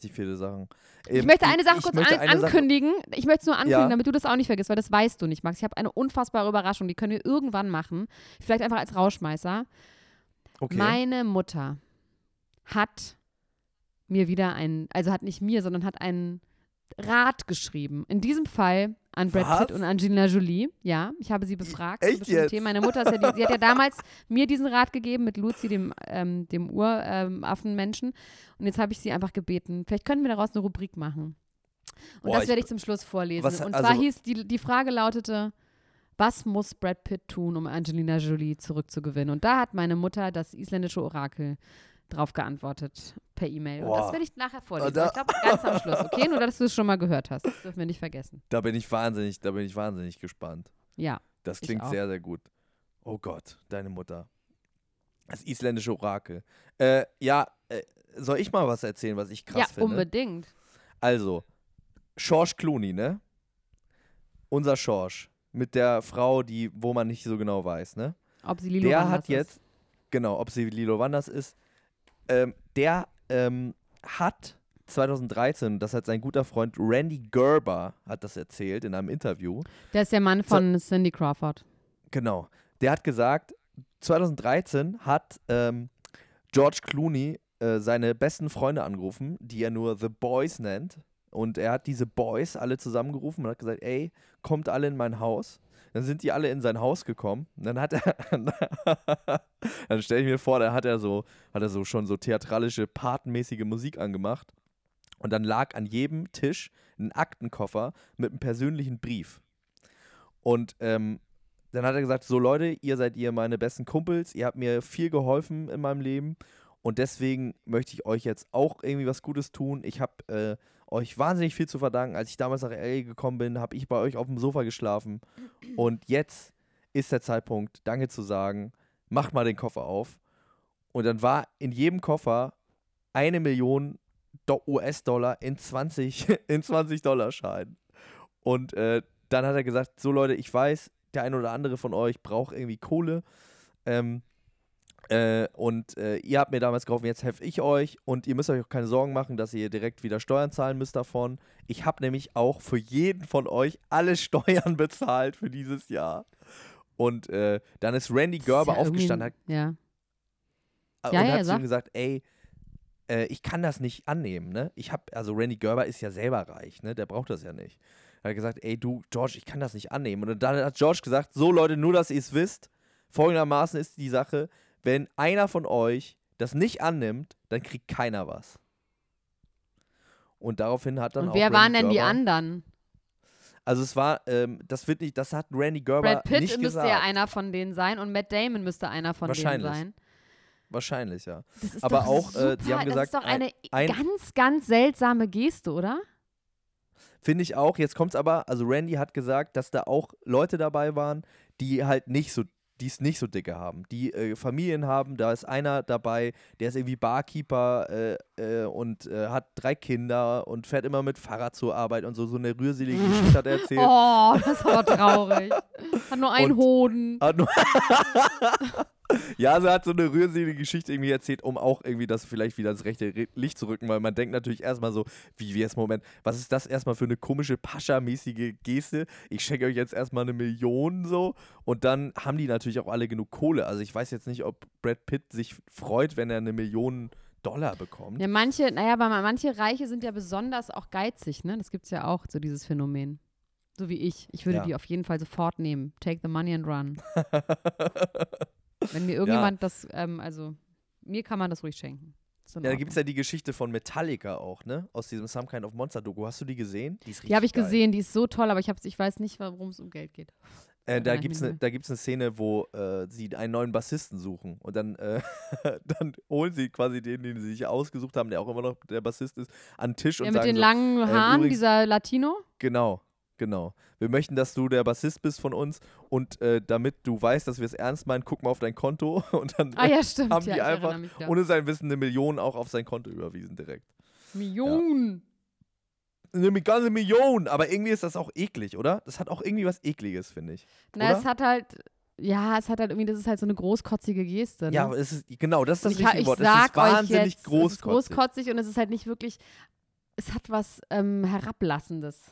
möchte möchte eine Sache kurz ankündigen. Ich möchte es nur ankündigen, Ja. damit du das auch nicht vergisst, weil das weißt du nicht, Max. Ich habe eine unfassbare Überraschung, die können wir irgendwann machen. Vielleicht einfach als Rauschmeißer. Okay. Meine Mutter hat mir wieder hat nicht mir, sondern hat einen Rat geschrieben. In diesem Fall an Brad Was? Pitt und Angelina Jolie. Ja, ich habe sie befragt. Echt zu bestimmten jetzt? Themen. Meine Mutter ist ja sie hat ja damals mir diesen Rat gegeben mit Luzi, dem Uraffenmenschen. Und jetzt habe ich sie einfach gebeten. Vielleicht können wir daraus eine Rubrik machen. Und Boah, das werde ich zum Schluss vorlesen. was- Und also- zwar hieß, die Frage lautete, was muss Brad Pitt tun, um Angelina Jolie zurückzugewinnen? Und da hat meine Mutter, das isländische Orakel, drauf geantwortet per E-Mail. Und Boah. das werde ich nachher vorlesen. Da- Ich glaube, ganz am Schluss, okay? Nur, dass du es schon mal gehört hast. Das dürfen wir nicht vergessen. Da bin ich wahnsinnig gespannt. Ja. Das Ich klingt auch. sehr, sehr gut. Oh Gott, deine Mutter. Das isländische Orakel. Soll ich mal was erzählen, was ich krass Ja, finde? unbedingt. Also, George Clooney, ne? Unser George. Mit der Frau, wo man nicht so genau weiß, ne? Ob sie Lilo Der Wanders hat jetzt, genau, ob sie Lilo Wanders ist, der hat 2013, das hat sein guter Freund Randy Gerber, hat das erzählt in einem Interview. Der ist der Mann von Cindy Crawford. Genau. Der hat gesagt, 2013 hat George Clooney seine besten Freunde angerufen, die er nur The Boys nennt. Und er hat diese Boys alle zusammengerufen und hat gesagt, ey, kommt alle in mein Haus. Dann sind die alle in sein Haus gekommen. Und dann hat er, dann stelle ich mir vor, da hat er so schon so theatralische, patenmäßige Musik angemacht. Und dann lag an jedem Tisch ein Aktenkoffer mit einem persönlichen Brief. Und dann hat er gesagt, so Leute, ihr seid meine besten Kumpels, ihr habt mir viel geholfen in meinem Leben und deswegen möchte ich euch jetzt auch irgendwie was Gutes tun. Ich habe euch wahnsinnig viel zu verdanken. Als ich damals nach LA gekommen bin, habe ich bei euch auf dem Sofa geschlafen und jetzt ist der Zeitpunkt, Danke zu sagen, macht mal den Koffer auf. Und dann war in jedem Koffer 1 Million US-Dollar in 20 $-Scheinen. Und dann hat er gesagt, so Leute, ich weiß, der eine oder andere von euch braucht irgendwie Kohle. Und ihr habt mir damals geholfen, jetzt helfe ich euch und ihr müsst euch auch keine Sorgen machen, dass ihr direkt wieder Steuern zahlen müsst davon. Ich habe nämlich auch für jeden von euch alle Steuern bezahlt für dieses Jahr. Und dann ist Randy Gerber aufgestanden Ja. und hat zu ihm gesagt, ey, ich kann das nicht annehmen, ne? Also Randy Gerber ist ja selber reich, ne? Der braucht das ja nicht. Er hat gesagt, ey du, George, ich kann das nicht annehmen. Und dann hat George gesagt, so Leute, nur dass ihr es wisst, folgendermaßen ist die Sache, wenn einer von euch das nicht annimmt, dann kriegt keiner was. Und daraufhin hat dann Und auch wer Randy waren denn die Gerber, anderen? Also es war, das hat Randy Gerber Brad Pitt nicht müsste gesagt. ja einer von denen sein und Matt Damon müsste einer von denen sein. Wahrscheinlich, ja. Das ist Aber doch auch, super. sie haben gesagt, das ist doch eine ein ganz, ganz seltsame Geste, oder? finde ich auch. Jetzt kommt's aber, also Randy hat gesagt, dass da auch Leute dabei waren, die halt die es nicht so dicke haben, die Familien haben. Da ist einer dabei, der ist irgendwie Barkeeper und hat 3 Kinder und fährt immer mit Fahrrad zur Arbeit und so eine rührselige Geschichte hat er erzählt. Oh, das war traurig. Hat nur einen Hoden. Ja, also er hat so eine rührselige Geschichte irgendwie erzählt, um auch irgendwie das vielleicht wieder ins rechte Licht zu rücken, weil man denkt natürlich erstmal so, wie jetzt, Moment, was ist das erstmal für eine komische Pascha-mäßige Geste? Ich schenke euch jetzt erstmal 1 Million so und dann haben die natürlich auch alle genug Kohle. Also ich weiß jetzt nicht, ob Brad Pitt sich freut, wenn er 1 Million Dollar bekommt. Ja, manche Reiche sind ja besonders auch geizig, ne? Das gibt's ja auch, so dieses Phänomen. So wie ich. Ich würde die auf jeden Fall sofort nehmen. Take the money and run. Wenn mir irgendjemand also mir kann man das ruhig schenken. Ja, da gibt es ja die Geschichte von Metallica auch, ne? Aus diesem Some Kind of Monster Doku. Hast du die gesehen? Die ist richtig Die habe ich geil. gesehen, die ist so toll, aber ich weiß nicht, worum es um Geld geht. Da gibt's eine Szene, wo sie einen neuen Bassisten suchen und dann, dann holen sie quasi den sie sich ausgesucht haben, der auch immer noch der Bassist ist, an den Tisch und mit sagen den so, langen Haaren, übrigens, dieser Latino? Genau. Wir möchten, dass du der Bassist bist von uns und damit du weißt, dass wir es ernst meinen, guck mal auf dein Konto und dann Stimmt. haben die ich einfach mich, ohne sein Wissen 1 Million auch auf sein Konto überwiesen direkt. Millionen! Ja. Eine ganze Million, aber irgendwie ist das auch eklig, oder? Das hat auch irgendwie was Ekliges, finde ich. Na, oder? es hat halt irgendwie, das ist halt so eine großkotzige Geste. Ne? Ja, aber das ist das ich richtige Wort. Es ist wahnsinnig jetzt, großkotzig. Es ist großkotzig und es ist halt nicht wirklich, es hat was Herablassendes.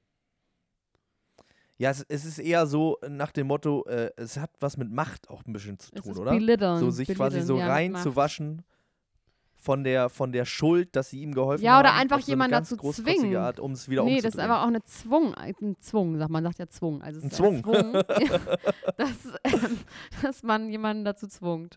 Ja, es ist eher so nach dem Motto, es hat was mit Macht auch ein bisschen zu tun, oder? Belitteln, so sich quasi so reinzuwaschen von der Schuld, dass sie ihm geholfen haben. Ja, oder einfach auf so jemanden eine ganz dazu großkotzige zwingen. Art, um es wieder Nee, umzudrehen. das ist aber auch ein Zwung, man sagt ja Zwung. Also es Ein ist Zwung. dass man jemanden dazu zwungt.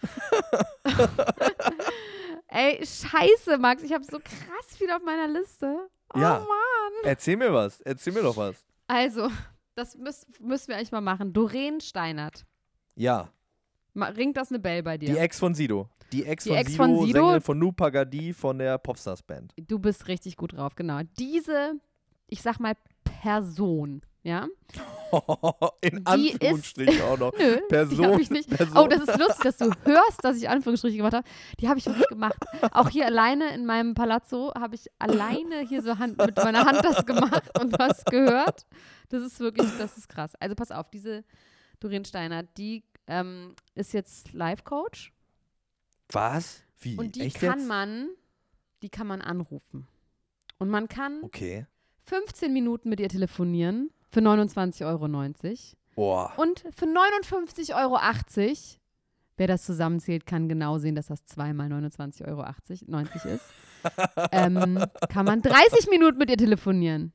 Ey, scheiße, Max, ich habe so krass viel auf meiner Liste. Oh Ja. Mann. Erzähl mir doch was. Also, das müssen wir eigentlich mal machen. Doreen Steinert. Ja. Ringt das eine Bell bei dir? Die Ex von Sido. Die Ex von Sido, Sängerin von Nou Pagadi von der Popstars-Band. Du bist richtig gut drauf, genau. Diese, ich sag mal, Person, ja? In Anführungsstrichen auch noch. Nö, Person. die habe ich nicht. Person. Oh, das ist lustig, dass du hörst, dass ich Anführungsstriche gemacht habe. Die habe ich wirklich gemacht. Auch hier alleine in meinem Palazzo habe ich alleine hier so mit meiner Hand das gemacht und du hast gehört. Das ist krass. Also pass auf, diese Doreen Steinert, die ist jetzt Life-Coach. Was? Wie? Und die Echt kann jetzt? man anrufen. Und man kann Okay. 15 Minuten mit ihr telefonieren für 29,90 €. Boah. Und für 59,80 €, wer das zusammenzählt, kann genau sehen, dass das 2 mal 29,90 € ist, kann man 30 Minuten mit ihr telefonieren.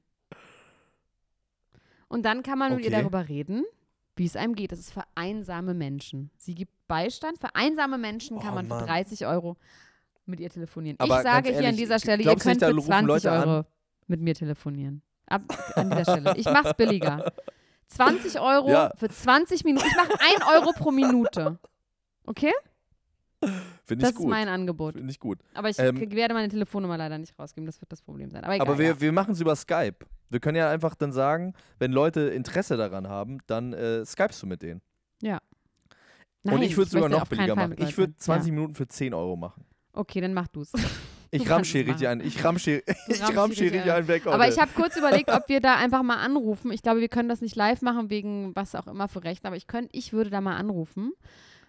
Und dann kann man mit ihr darüber reden, wie es einem geht. Das ist für einsame Menschen. Sie gibt Beistand. Für einsame Menschen kann man für 30 € mit ihr telefonieren. Aber ich sage ganz hier an ehrlich, dieser Stelle, ihr glaubst du könnt nicht, da für rufen 20 Leute an? € mit mir telefonieren. An dieser Stelle. Ich mach's billiger. 20 € für 20 Minuten. Ich mache 1 € pro Minute. Okay? Finde Das ich gut. ist mein Angebot. Finde ich gut. Aber ich werde meine Telefonnummer leider nicht rausgeben. Das wird das Problem sein. Aber egal, Aber wir machen es über Skype. Wir können ja einfach dann sagen, wenn Leute Interesse daran haben, dann skypest du mit denen. Ja. Und ich würde es sogar möchte noch auf keinen billiger Fall machen. mit Ich würde Leuten. 20 Minuten für 10 € machen. Okay, dann mach du's. Ich Du ramsche kannst es richtig machen. ein. Ich ramsche richtig richtig einen weg. Aber heute. ich habe kurz überlegt, ob wir da einfach mal anrufen. Ich glaube, wir können das nicht live machen, wegen was auch immer für Rechten. Aber ich würde da mal anrufen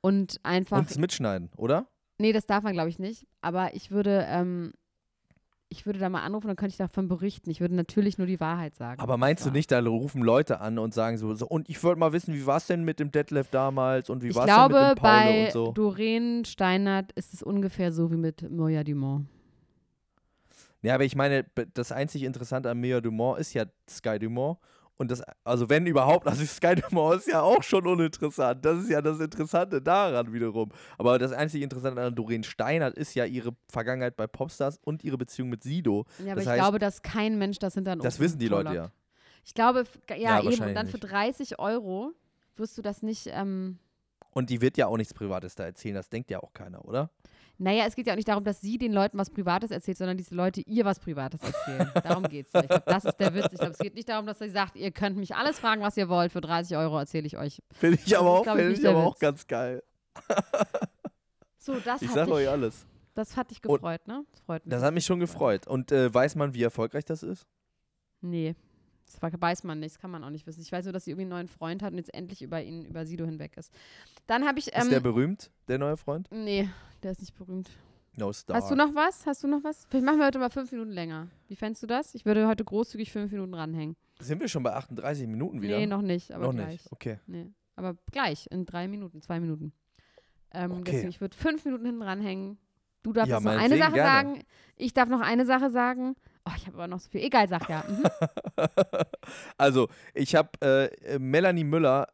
und einfach. Und es mitschneiden, oder? Nee, das darf man, glaube ich, nicht. Aber ich würde da mal anrufen, dann könnte ich davon berichten. Ich würde natürlich nur die Wahrheit sagen. Aber meinst du nicht, da rufen Leute an und sagen so und ich wollte mal wissen, wie war es denn mit dem Detlef damals und wie war es denn mit dem Ich glaube, Paul und so? bei Doreen Steinert ist es ungefähr so wie mit Moya Dumont. Ja, aber ich meine, das einzig Interessante an Mia Dumont ist ja Sky Dumont. Und das, also wenn überhaupt, also Sky Dumont ist ja auch schon uninteressant. Das ist ja das Interessante daran wiederum. Aber das einzige Interessante an Doreen Steinert ist ja ihre Vergangenheit bei Popstars und ihre Beziehung mit Sido. Ja, aber das ich heißt, glaube, dass kein Mensch das hinter den das Ofen wissen die Leute vorlockt. ja. Ich glaube, Ja, ja eben. Und wahrscheinlich dann für 30 € wirst du das nicht. Und die wird ja auch nichts Privates da erzählen, das denkt ja auch keiner, oder? Naja, es geht ja auch nicht darum, dass sie den Leuten was Privates erzählt, sondern diese Leute ihr was Privates erzählen. Darum geht es ja. Ich glaube, das ist der Witz. Ich glaube, es geht nicht darum, dass sie sagt, ihr könnt mich alles fragen, was ihr wollt. Für 30 € erzähle ich euch. Finde ich aber Das ist, glaub auch Witz. ganz geil. So, Ich sag euch alles. Das hat dich gefreut, ne? Das freut mich. Das hat mich schon gefreut. Und weiß man, wie erfolgreich das ist? Nee, das weiß man nicht. Das kann man auch nicht wissen. Ich weiß nur, dass sie irgendwie einen neuen Freund hat und jetzt endlich über Sido hinweg ist. Dann habe ich. Ist der berühmt, der neue Freund? Nee, der ist nicht berühmt. No Star. Hast du noch was? Vielleicht machen wir heute mal 5 Minuten länger. Wie fändest du das? Ich würde heute großzügig 5 Minuten ranhängen. Sind wir schon bei 38 Minuten wieder? Nee, noch nicht, aber noch gleich. nicht, okay. Nee, aber gleich, in 3 Minuten, 2 Minuten. Okay. Deswegen, ich würde 5 Minuten hinten ranhängen. Du darfst Ja, jetzt noch eine meinetwegen, Sache gerne. sagen. Ich darf noch eine Sache sagen. Oh, ich habe aber noch so viel. Egal, sag ja. Mhm. Also, ich habe Melanie Müller,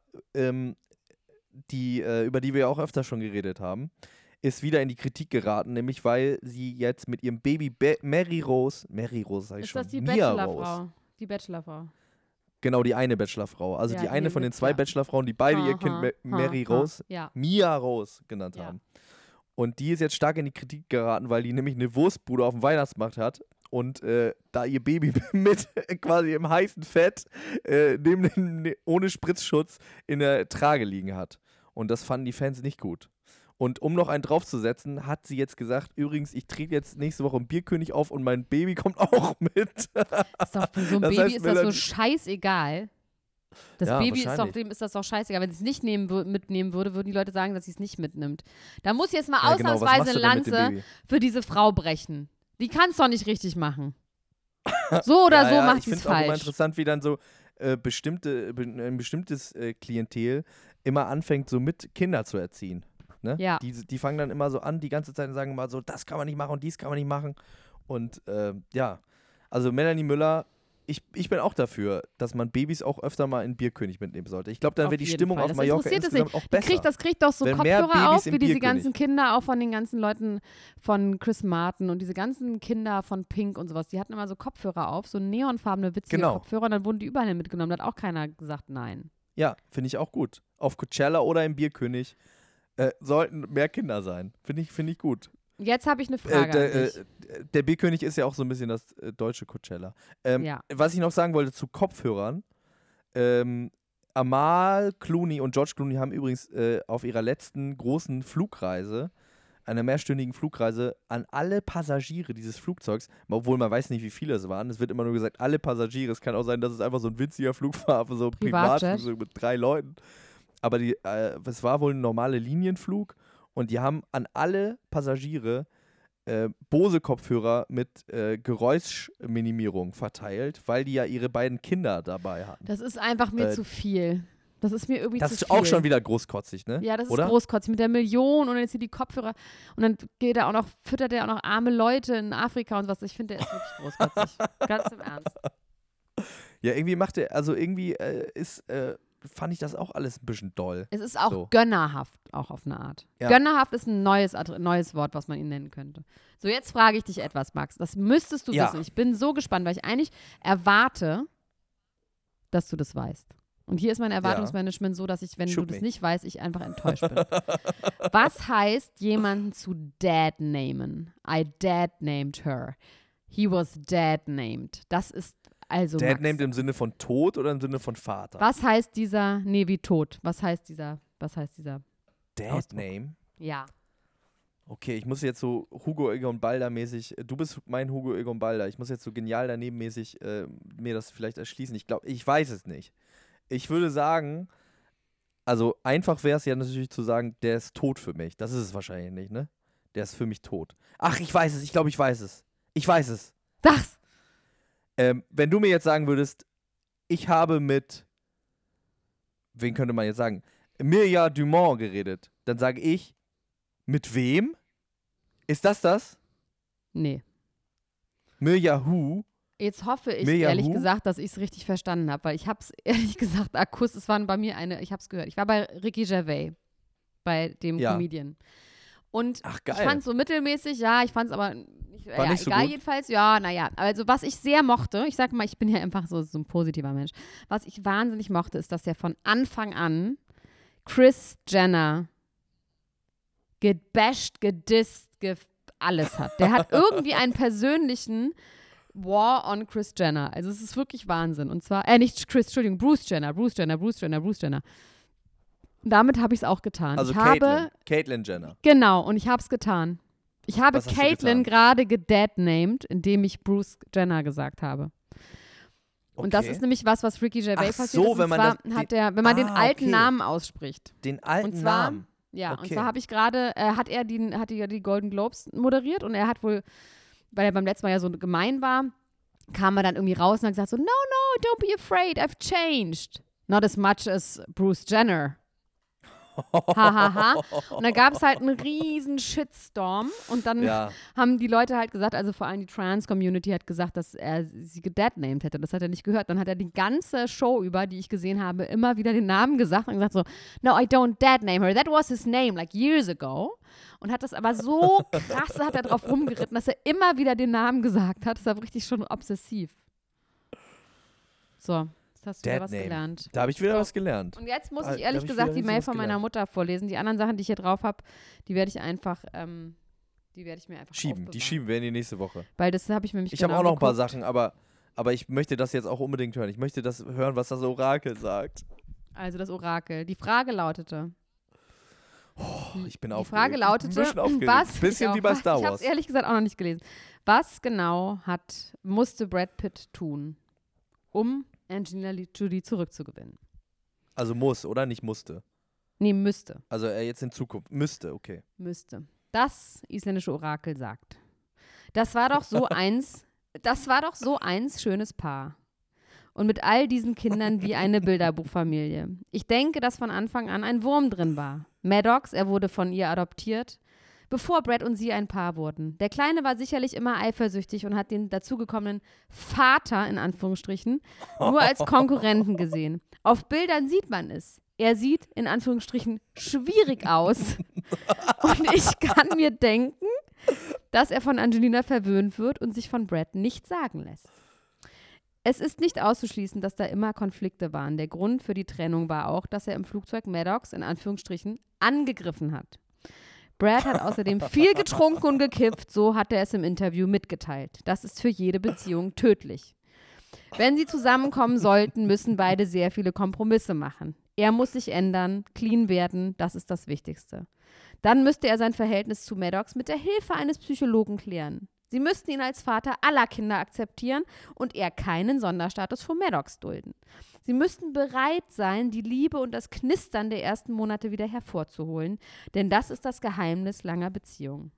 über die wir ja auch öfter schon geredet haben, ist wieder in die Kritik geraten, nämlich weil sie jetzt mit ihrem Baby Mary Rose sag ich Ist schon, das die Mia Bachelorfrau? Rose. Die Bachelorfrau. Genau, die eine Bachelorfrau. Also Ja, die eine hier von den mit, 2 ja. Bachelorfrauen, die beide ihr Kind Mary Rose, Ja. Mia Rose genannt Ja. haben. Und die ist jetzt stark in die Kritik geraten, weil die nämlich eine Wurstbude auf dem Weihnachtsmarkt hat und da ihr Baby mit quasi im heißen Fett ohne Spritzschutz in der Trage liegen hat. Und das fanden die Fans nicht gut. Und um noch einen draufzusetzen, hat sie jetzt gesagt, übrigens, ich trete jetzt nächste Woche im Bierkönig auf und mein Baby kommt auch mit. Ist doch, für so ein Das Baby heißt, ist das so Melanie- scheißegal. Das Ja, Baby ist doch, wahrscheinlich. dem ist das doch scheißegal. Wenn sie es nicht mitnehmen würde, würden die Leute sagen, dass sie es nicht mitnimmt. Da muss jetzt mal Ja, genau, was ausnahmsweise machst du denn mit dem Lanze Baby? für diese Frau brechen. Die kann es doch nicht richtig machen. So oder so macht ich sie es finde es auch immer falsch. interessant, wie dann so ein bestimmtes Klientel immer anfängt, so mit Kinder zu erziehen. Ne? Ja. Die fangen dann immer so an, die ganze Zeit und sagen immer so, das kann man nicht machen und dies kann man nicht machen. Und ja, also Melanie Müller, ich bin auch dafür, dass man Babys auch öfter mal in Bierkönig mitnehmen sollte. Ich glaube, dann Auf wäre die jeden Stimmung Fall. auf Das Mallorca interessiert es insgesamt auch besser. Das kriegt doch so Wenn mehr Kopfhörer Babys auf, im wie diese Bierkönig. ganzen Kinder auch von den ganzen Leuten von Chris Martin und diese ganzen Kinder von Pink und sowas. Die hatten immer so Kopfhörer auf, so neonfarbene, witzige Genau. Kopfhörer und dann wurden die überall hin mitgenommen. Da hat auch keiner gesagt nein. Ja, finde ich auch gut. Auf Coachella oder im Bierkönig sollten mehr Kinder sein. Finde ich gut. Jetzt habe ich eine Frage an dich. Der Bierkönig ist ja auch so ein bisschen das deutsche Coachella. Ja. Was ich noch sagen wollte zu Kopfhörern. Amal Clooney und George Clooney haben übrigens auf ihrer letzten großen Flugreise, einer mehrstündigen Flugreise, an alle Passagiere dieses Flugzeugs, obwohl man weiß nicht, wie viele es waren, es wird immer nur gesagt, alle Passagiere, es kann auch sein, dass es einfach so ein winziger Flug war, so ein Privatjet. Privatflug mit 3 Leuten. Aber es war wohl ein normaler Linienflug und die haben an alle Passagiere Bose-Kopfhörer mit Geräuschminimierung verteilt, weil die ja ihre beiden Kinder dabei hatten. Das ist einfach mir zu viel. Das ist mir irgendwie Das zu ist viel. auch schon wieder großkotzig, ne? Ja, das ist Oder? großkotzig mit der Million und dann jetzt hier die Kopfhörer und dann füttert er auch noch arme Leute in Afrika und was. Ich finde, der ist wirklich großkotzig. Ganz im Ernst. Ja, irgendwie fand ich das auch alles ein bisschen doll. Es ist auch So. gönnerhaft, auch auf eine Art. Ja. Gönnerhaft ist ein neues Wort, was man ihn nennen könnte. So, jetzt frage ich dich etwas, Max. Das müsstest du Ja. wissen. Ich bin so gespannt, weil ich eigentlich erwarte, dass du das weißt. Und hier ist mein Erwartungsmanagement so, dass ich, wenn Shoot du das me. nicht weißt, ich einfach enttäuscht bin. Was heißt, jemanden zu dad-namen? I dad-named her. He was dad-named. Das ist also, Dad Max. named im Sinne von Tod oder im Sinne von Vater? Was heißt dieser, nee, wie tot? Was heißt dieser Dad Ausdruck? name? Ja. Okay, ich muss jetzt so Hugo Egon Balder mäßig, du bist mein Hugo Egon Balder, ich muss jetzt so genial daneben mäßig mir das vielleicht erschließen. Ich weiß es nicht. Ich würde sagen, also einfach wäre es ja natürlich zu sagen, der ist tot für mich. Das ist es wahrscheinlich nicht, ne? Der ist für mich tot. Ach, ich weiß es. Ich glaube, ich weiß es. Ich weiß es. Das! Wenn du mir jetzt sagen würdest, ich habe mit, wen könnte man jetzt sagen, Mirja Dumont geredet, dann sage ich, mit wem? Ist das? Nee. Mirja Hu? Jetzt hoffe ich, Mirja ehrlich Hu? gesagt, dass ich es richtig verstanden habe, weil ich habe es ehrlich gesagt akust, es waren bei mir ich habe es gehört. Ich war bei Ricky Gervais, bei dem Ja. Comedian. Und Ach, ich geil. fand es so mittelmäßig, ja, ich fand es aber nicht, War nicht so egal gut? jedenfalls, ja, naja. Also was ich sehr mochte, ich sag mal, ich bin ja einfach so ein positiver Mensch, was ich wahnsinnig mochte, ist, dass er von Anfang an Kris Jenner gebasht, gedisst, alles hat. Der hat irgendwie einen persönlichen War on Kris Jenner. Also es ist wirklich Wahnsinn. Und zwar, nicht Kris, Entschuldigung, Bruce Jenner. Und damit habe ich es auch getan. Also ich habe, Caitlyn Jenner. genau, und ich habe es getan. Ich habe Was hast du Caitlyn getan? gerade gedeadnamed, indem ich Bruce Jenner gesagt habe. Und das Okay. ist nämlich was Ricky Gervais Ach passiert so, ist. wenn Und man zwar das- hat wenn man den alten okay. Namen ausspricht. Den alten Und zwar- Namen. Ja, und Okay. zwar habe ich gerade, hat er die Golden Globes moderiert und er hat wohl, weil er beim letzten Mal ja so gemein war, kam er dann irgendwie raus und hat gesagt so, no, don't be afraid, I've changed. Not as much as Bruce Jenner. Hahaha. Und da gab es halt einen riesen Shitstorm und dann Ja. haben die Leute halt gesagt, also vor allem die Trans-Community hat gesagt, dass er sie gedeadnamed hätte. Das hat er nicht gehört. Dann hat er die ganze Show über, die ich gesehen habe, immer wieder den Namen gesagt und gesagt so, no, I don't deadname her. That was his name, like years ago. Und hat das aber so krass, hat er drauf rumgeritten, dass er immer wieder den Namen gesagt hat. Das war richtig schon obsessiv. So, jetzt hast du wieder was Deadname. gelernt. Da habe ich wieder was gelernt. Und jetzt muss Da ich ehrlich hab ich gesagt wieder die richtig Mail was von meiner gelernt. Mutter vorlesen. Die anderen Sachen, die ich hier drauf habe, die werde ich einfach, die werde ich mir einfach Schieben. Die aufbewahren. schieben wir in die nächste Woche. Weil das habe ich mir nämlich Ich habe genau auch noch ein paar geguckt. Sachen, aber ich möchte das jetzt auch unbedingt hören. Ich möchte das hören, was das Orakel sagt. Also das Orakel. Die Frage lautete. Ich bin Die aufgeregt. Frage lautete, Ein bisschen aufgeregt. was? Bisschen ich wie bei Star Ich habe Wars. es ehrlich gesagt auch noch nicht gelesen. Was genau musste Brad Pitt tun, um Angelina Jolie zurückzugewinnen? Also muss, oder? Nicht musste. Nee, müsste. Also jetzt in Zukunft. Müsste, okay. Müsste. Das isländische Orakel sagt. Das war doch so eins schönes Paar. Und mit all diesen Kindern wie eine Bilderbuchfamilie. Ich denke, dass von Anfang an ein Wurm drin war. Maddox, er wurde von ihr adoptiert, bevor Brad und sie ein Paar wurden. Der Kleine war sicherlich immer eifersüchtig und hat den dazugekommenen Vater, in Anführungsstrichen, nur als Konkurrenten gesehen. Auf Bildern sieht man es. Er sieht, in Anführungsstrichen, schwierig aus. Und ich kann mir denken, dass er von Angelina verwöhnt wird und sich von Brad nichts sagen lässt. Es ist nicht auszuschließen, dass da immer Konflikte waren. Der Grund für die Trennung war auch, dass er im Flugzeug Maddox, in Anführungsstrichen, angegriffen hat. Brad hat außerdem viel getrunken und gekifft, so hat er es im Interview mitgeteilt. Das ist für jede Beziehung tödlich. Wenn sie zusammenkommen sollten, müssen beide sehr viele Kompromisse machen. Er muss sich ändern, clean werden, das ist das Wichtigste. Dann müsste er sein Verhältnis zu Maddox mit der Hilfe eines Psychologen klären. Sie müssten ihn als Vater aller Kinder akzeptieren und er keinen Sonderstatus von Maddox dulden. Sie müssten bereit sein, die Liebe und das Knistern der ersten Monate wieder hervorzuholen, denn das ist das Geheimnis langer Beziehungen.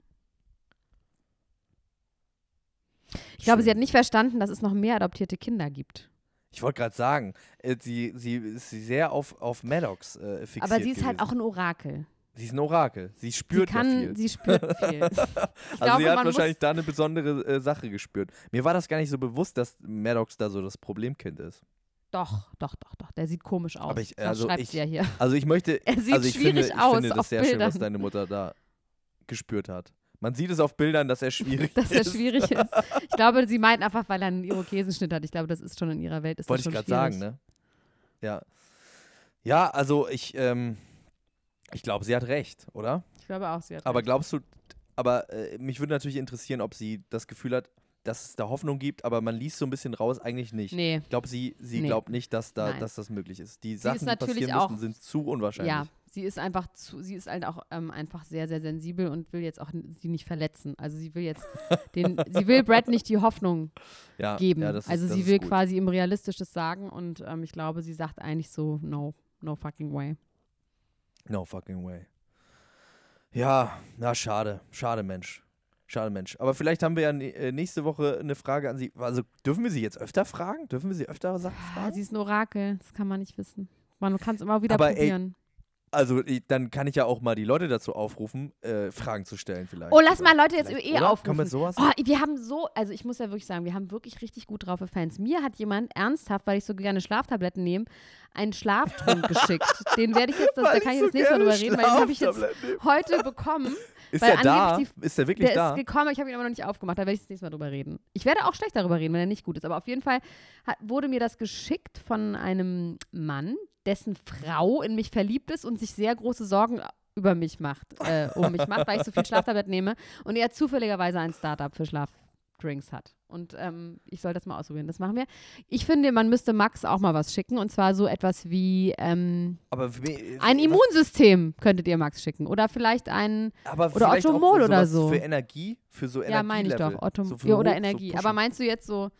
Ich glaube, sie hat nicht verstanden, dass es noch mehr adoptierte Kinder gibt. Ich wollte gerade sagen, sie ist sehr auf Maddox fixiert Aber sie ist halt gewesen. auch ein Orakel. Sie ist ein Orakel. Sie spürt ja viel. Sie spürt viel. Also sie hat wahrscheinlich da eine besondere Sache gespürt. Mir war das gar nicht so bewusst, dass Maddox da so das Problemkind ist. Doch. Der sieht komisch aus. Aber Das schreibt sie ja hier. Also ich möchte, Er sieht ich schwierig finde, aus ich finde auf das sehr schön, was Bildern. deine Mutter da gespürt hat. Man sieht es auf Bildern, dass er schwierig Dass er ist. schwierig ist. Ich glaube, sie meint einfach, weil er einen Irokesenschnitt hat. Ich glaube, das ist schon in ihrer Welt. Wollte ich gerade sagen, ne? Ja. Ja, also ich glaube, sie hat recht, oder? Ich glaube auch, sie hat Aber recht. glaubst du, mich würde natürlich interessieren, ob sie das Gefühl hat, dass es da Hoffnung gibt, aber man liest so ein bisschen raus, eigentlich nicht. Nee. Ich glaube, sie Nee. glaubt nicht, dass Nein. das möglich ist. Die ist Sachen, die natürlich passieren auch- müssen, sind zu unwahrscheinlich. Ja, sie ist halt auch einfach sehr, sehr sensibel und will jetzt auch sie nicht verletzen. Also sie will jetzt sie will Brad nicht die Hoffnung Ja, geben. ja, das ist, Also das sie ist will gut. quasi ihm Realistisches sagen und ich glaube, sie sagt eigentlich so, no fucking way. No fucking way. Ja, na schade. Schade, Mensch. Aber vielleicht haben wir ja nächste Woche eine Frage an Sie. Also dürfen wir Sie jetzt öfter fragen? Dürfen wir Sie öfter Sachen fragen? Sie ist ein Orakel, das kann man nicht wissen. Man kann es immer wieder Aber, probieren. Also dann kann ich ja auch mal die Leute dazu aufrufen, Fragen zu stellen vielleicht. Oh, lass mal Leute jetzt oder? aufrufen. Kann man sowas? Oh, wir haben also ich muss ja wirklich sagen, wir haben wirklich richtig gut drauf Fans. Mir hat jemand ernsthaft, weil ich so gerne Schlaftabletten nehme, einen Schlaftrunk geschickt. Den werde ich jetzt, da kann ich jetzt nächstes Mal drüber reden, weil den habe ich jetzt heute bekommen. Ist der da? Ist der wirklich da? Der ist gekommen, ich habe ihn aber noch nicht aufgemacht, da werde ich das nächste Mal drüber reden. Ich werde auch schlecht darüber reden, wenn er nicht gut ist, aber auf jeden Fall wurde mir das geschickt von einem Mann, dessen Frau in mich verliebt ist und sich sehr große Sorgen über mich macht, weil ich so viel Schlaftabletten nehme und er zufälligerweise ein Startup für Schlafdrinks hat. Und ich soll das mal ausprobieren. Das machen wir. Ich finde, man müsste Max auch mal was schicken und zwar so etwas wie ein Immunsystem könntet ihr Max schicken oder vielleicht oder Ottomol oder so. Für Energie, für so Energie. Ja, meine ich doch. Oder Energie. So aber meinst du jetzt so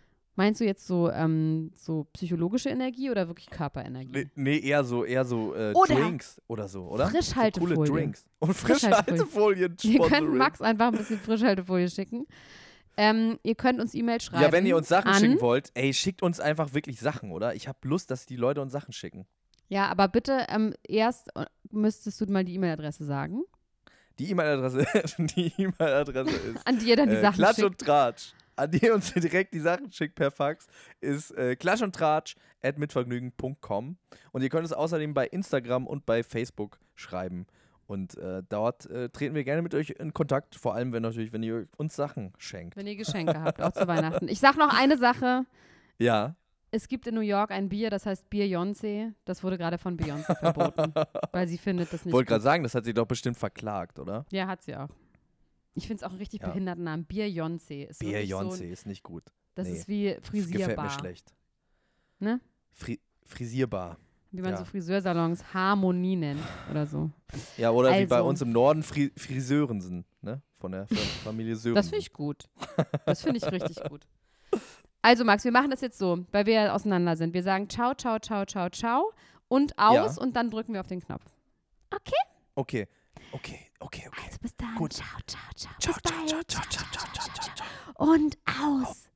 psychologische Energie oder wirklich Körperenergie? Nee, eher so Drinks oder so, oder? Frischhaltefolien. So coole Drinks. Und Frischhaltefolien. Wir können Max einfach ein bisschen Frischhaltefolie schicken. Ihr könnt uns E-Mail schreiben. Ja, wenn ihr uns Sachen schicken wollt, schickt uns einfach wirklich Sachen, oder? Ich habe Lust, dass die Leute uns Sachen schicken. Ja, aber bitte erst müsstest du mal die E-Mail-Adresse sagen. Die E-Mail-Adresse ist an die ihr dann die Sachen Klatsch schickt. und Tratsch. An die uns direkt die Sachen schickt per Fax, ist klatschundtratsch@mitvergnügen.com. Und ihr könnt es außerdem bei Instagram und bei Facebook schreiben. Und dort treten wir gerne mit euch in Kontakt, vor allem wenn ihr uns Sachen schenkt. Wenn ihr Geschenke habt, auch zu Weihnachten. Ich sag noch eine Sache. Ja. Es gibt in New York ein Bier, das heißt Beyoncé. Das wurde gerade von Beyoncé verboten, weil sie findet das nicht Ich wollte gerade sagen, das hat sie doch bestimmt verklagt, oder? Ja, hat sie auch. Ich finde es auch einen richtig behinderten Namen. Beyoncé ist Beyoncé ist nicht gut. Das ist wie frisierbar. Das gefällt mir schlecht. Ne? Frisierbar. Wie man so Friseursalons Harmonie nennt oder so. Ja, oder wie bei uns im Norden Friseurensen, ne? Von der Familie Sörensen. Das finde ich gut. Das finde ich richtig gut. Also Max, wir machen das jetzt so, weil wir auseinander sind. Wir sagen ciao, ciao, ciao, ciao, ciao und aus und dann drücken wir auf den Knopf. Okay? Okay. Also bis dann. Gut. Ciao, ciao, ciao. Ciao, bis ciao, bald. ciao, ciao, ciao, ciao, ciao, ciao, ciao. Und aus.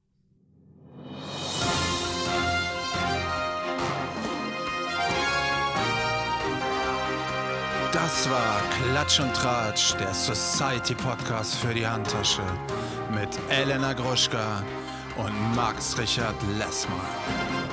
Das war Klatsch und Tratsch, der Society-Podcast für die Handtasche mit Elena Gruschka und Max Richard Lessmann.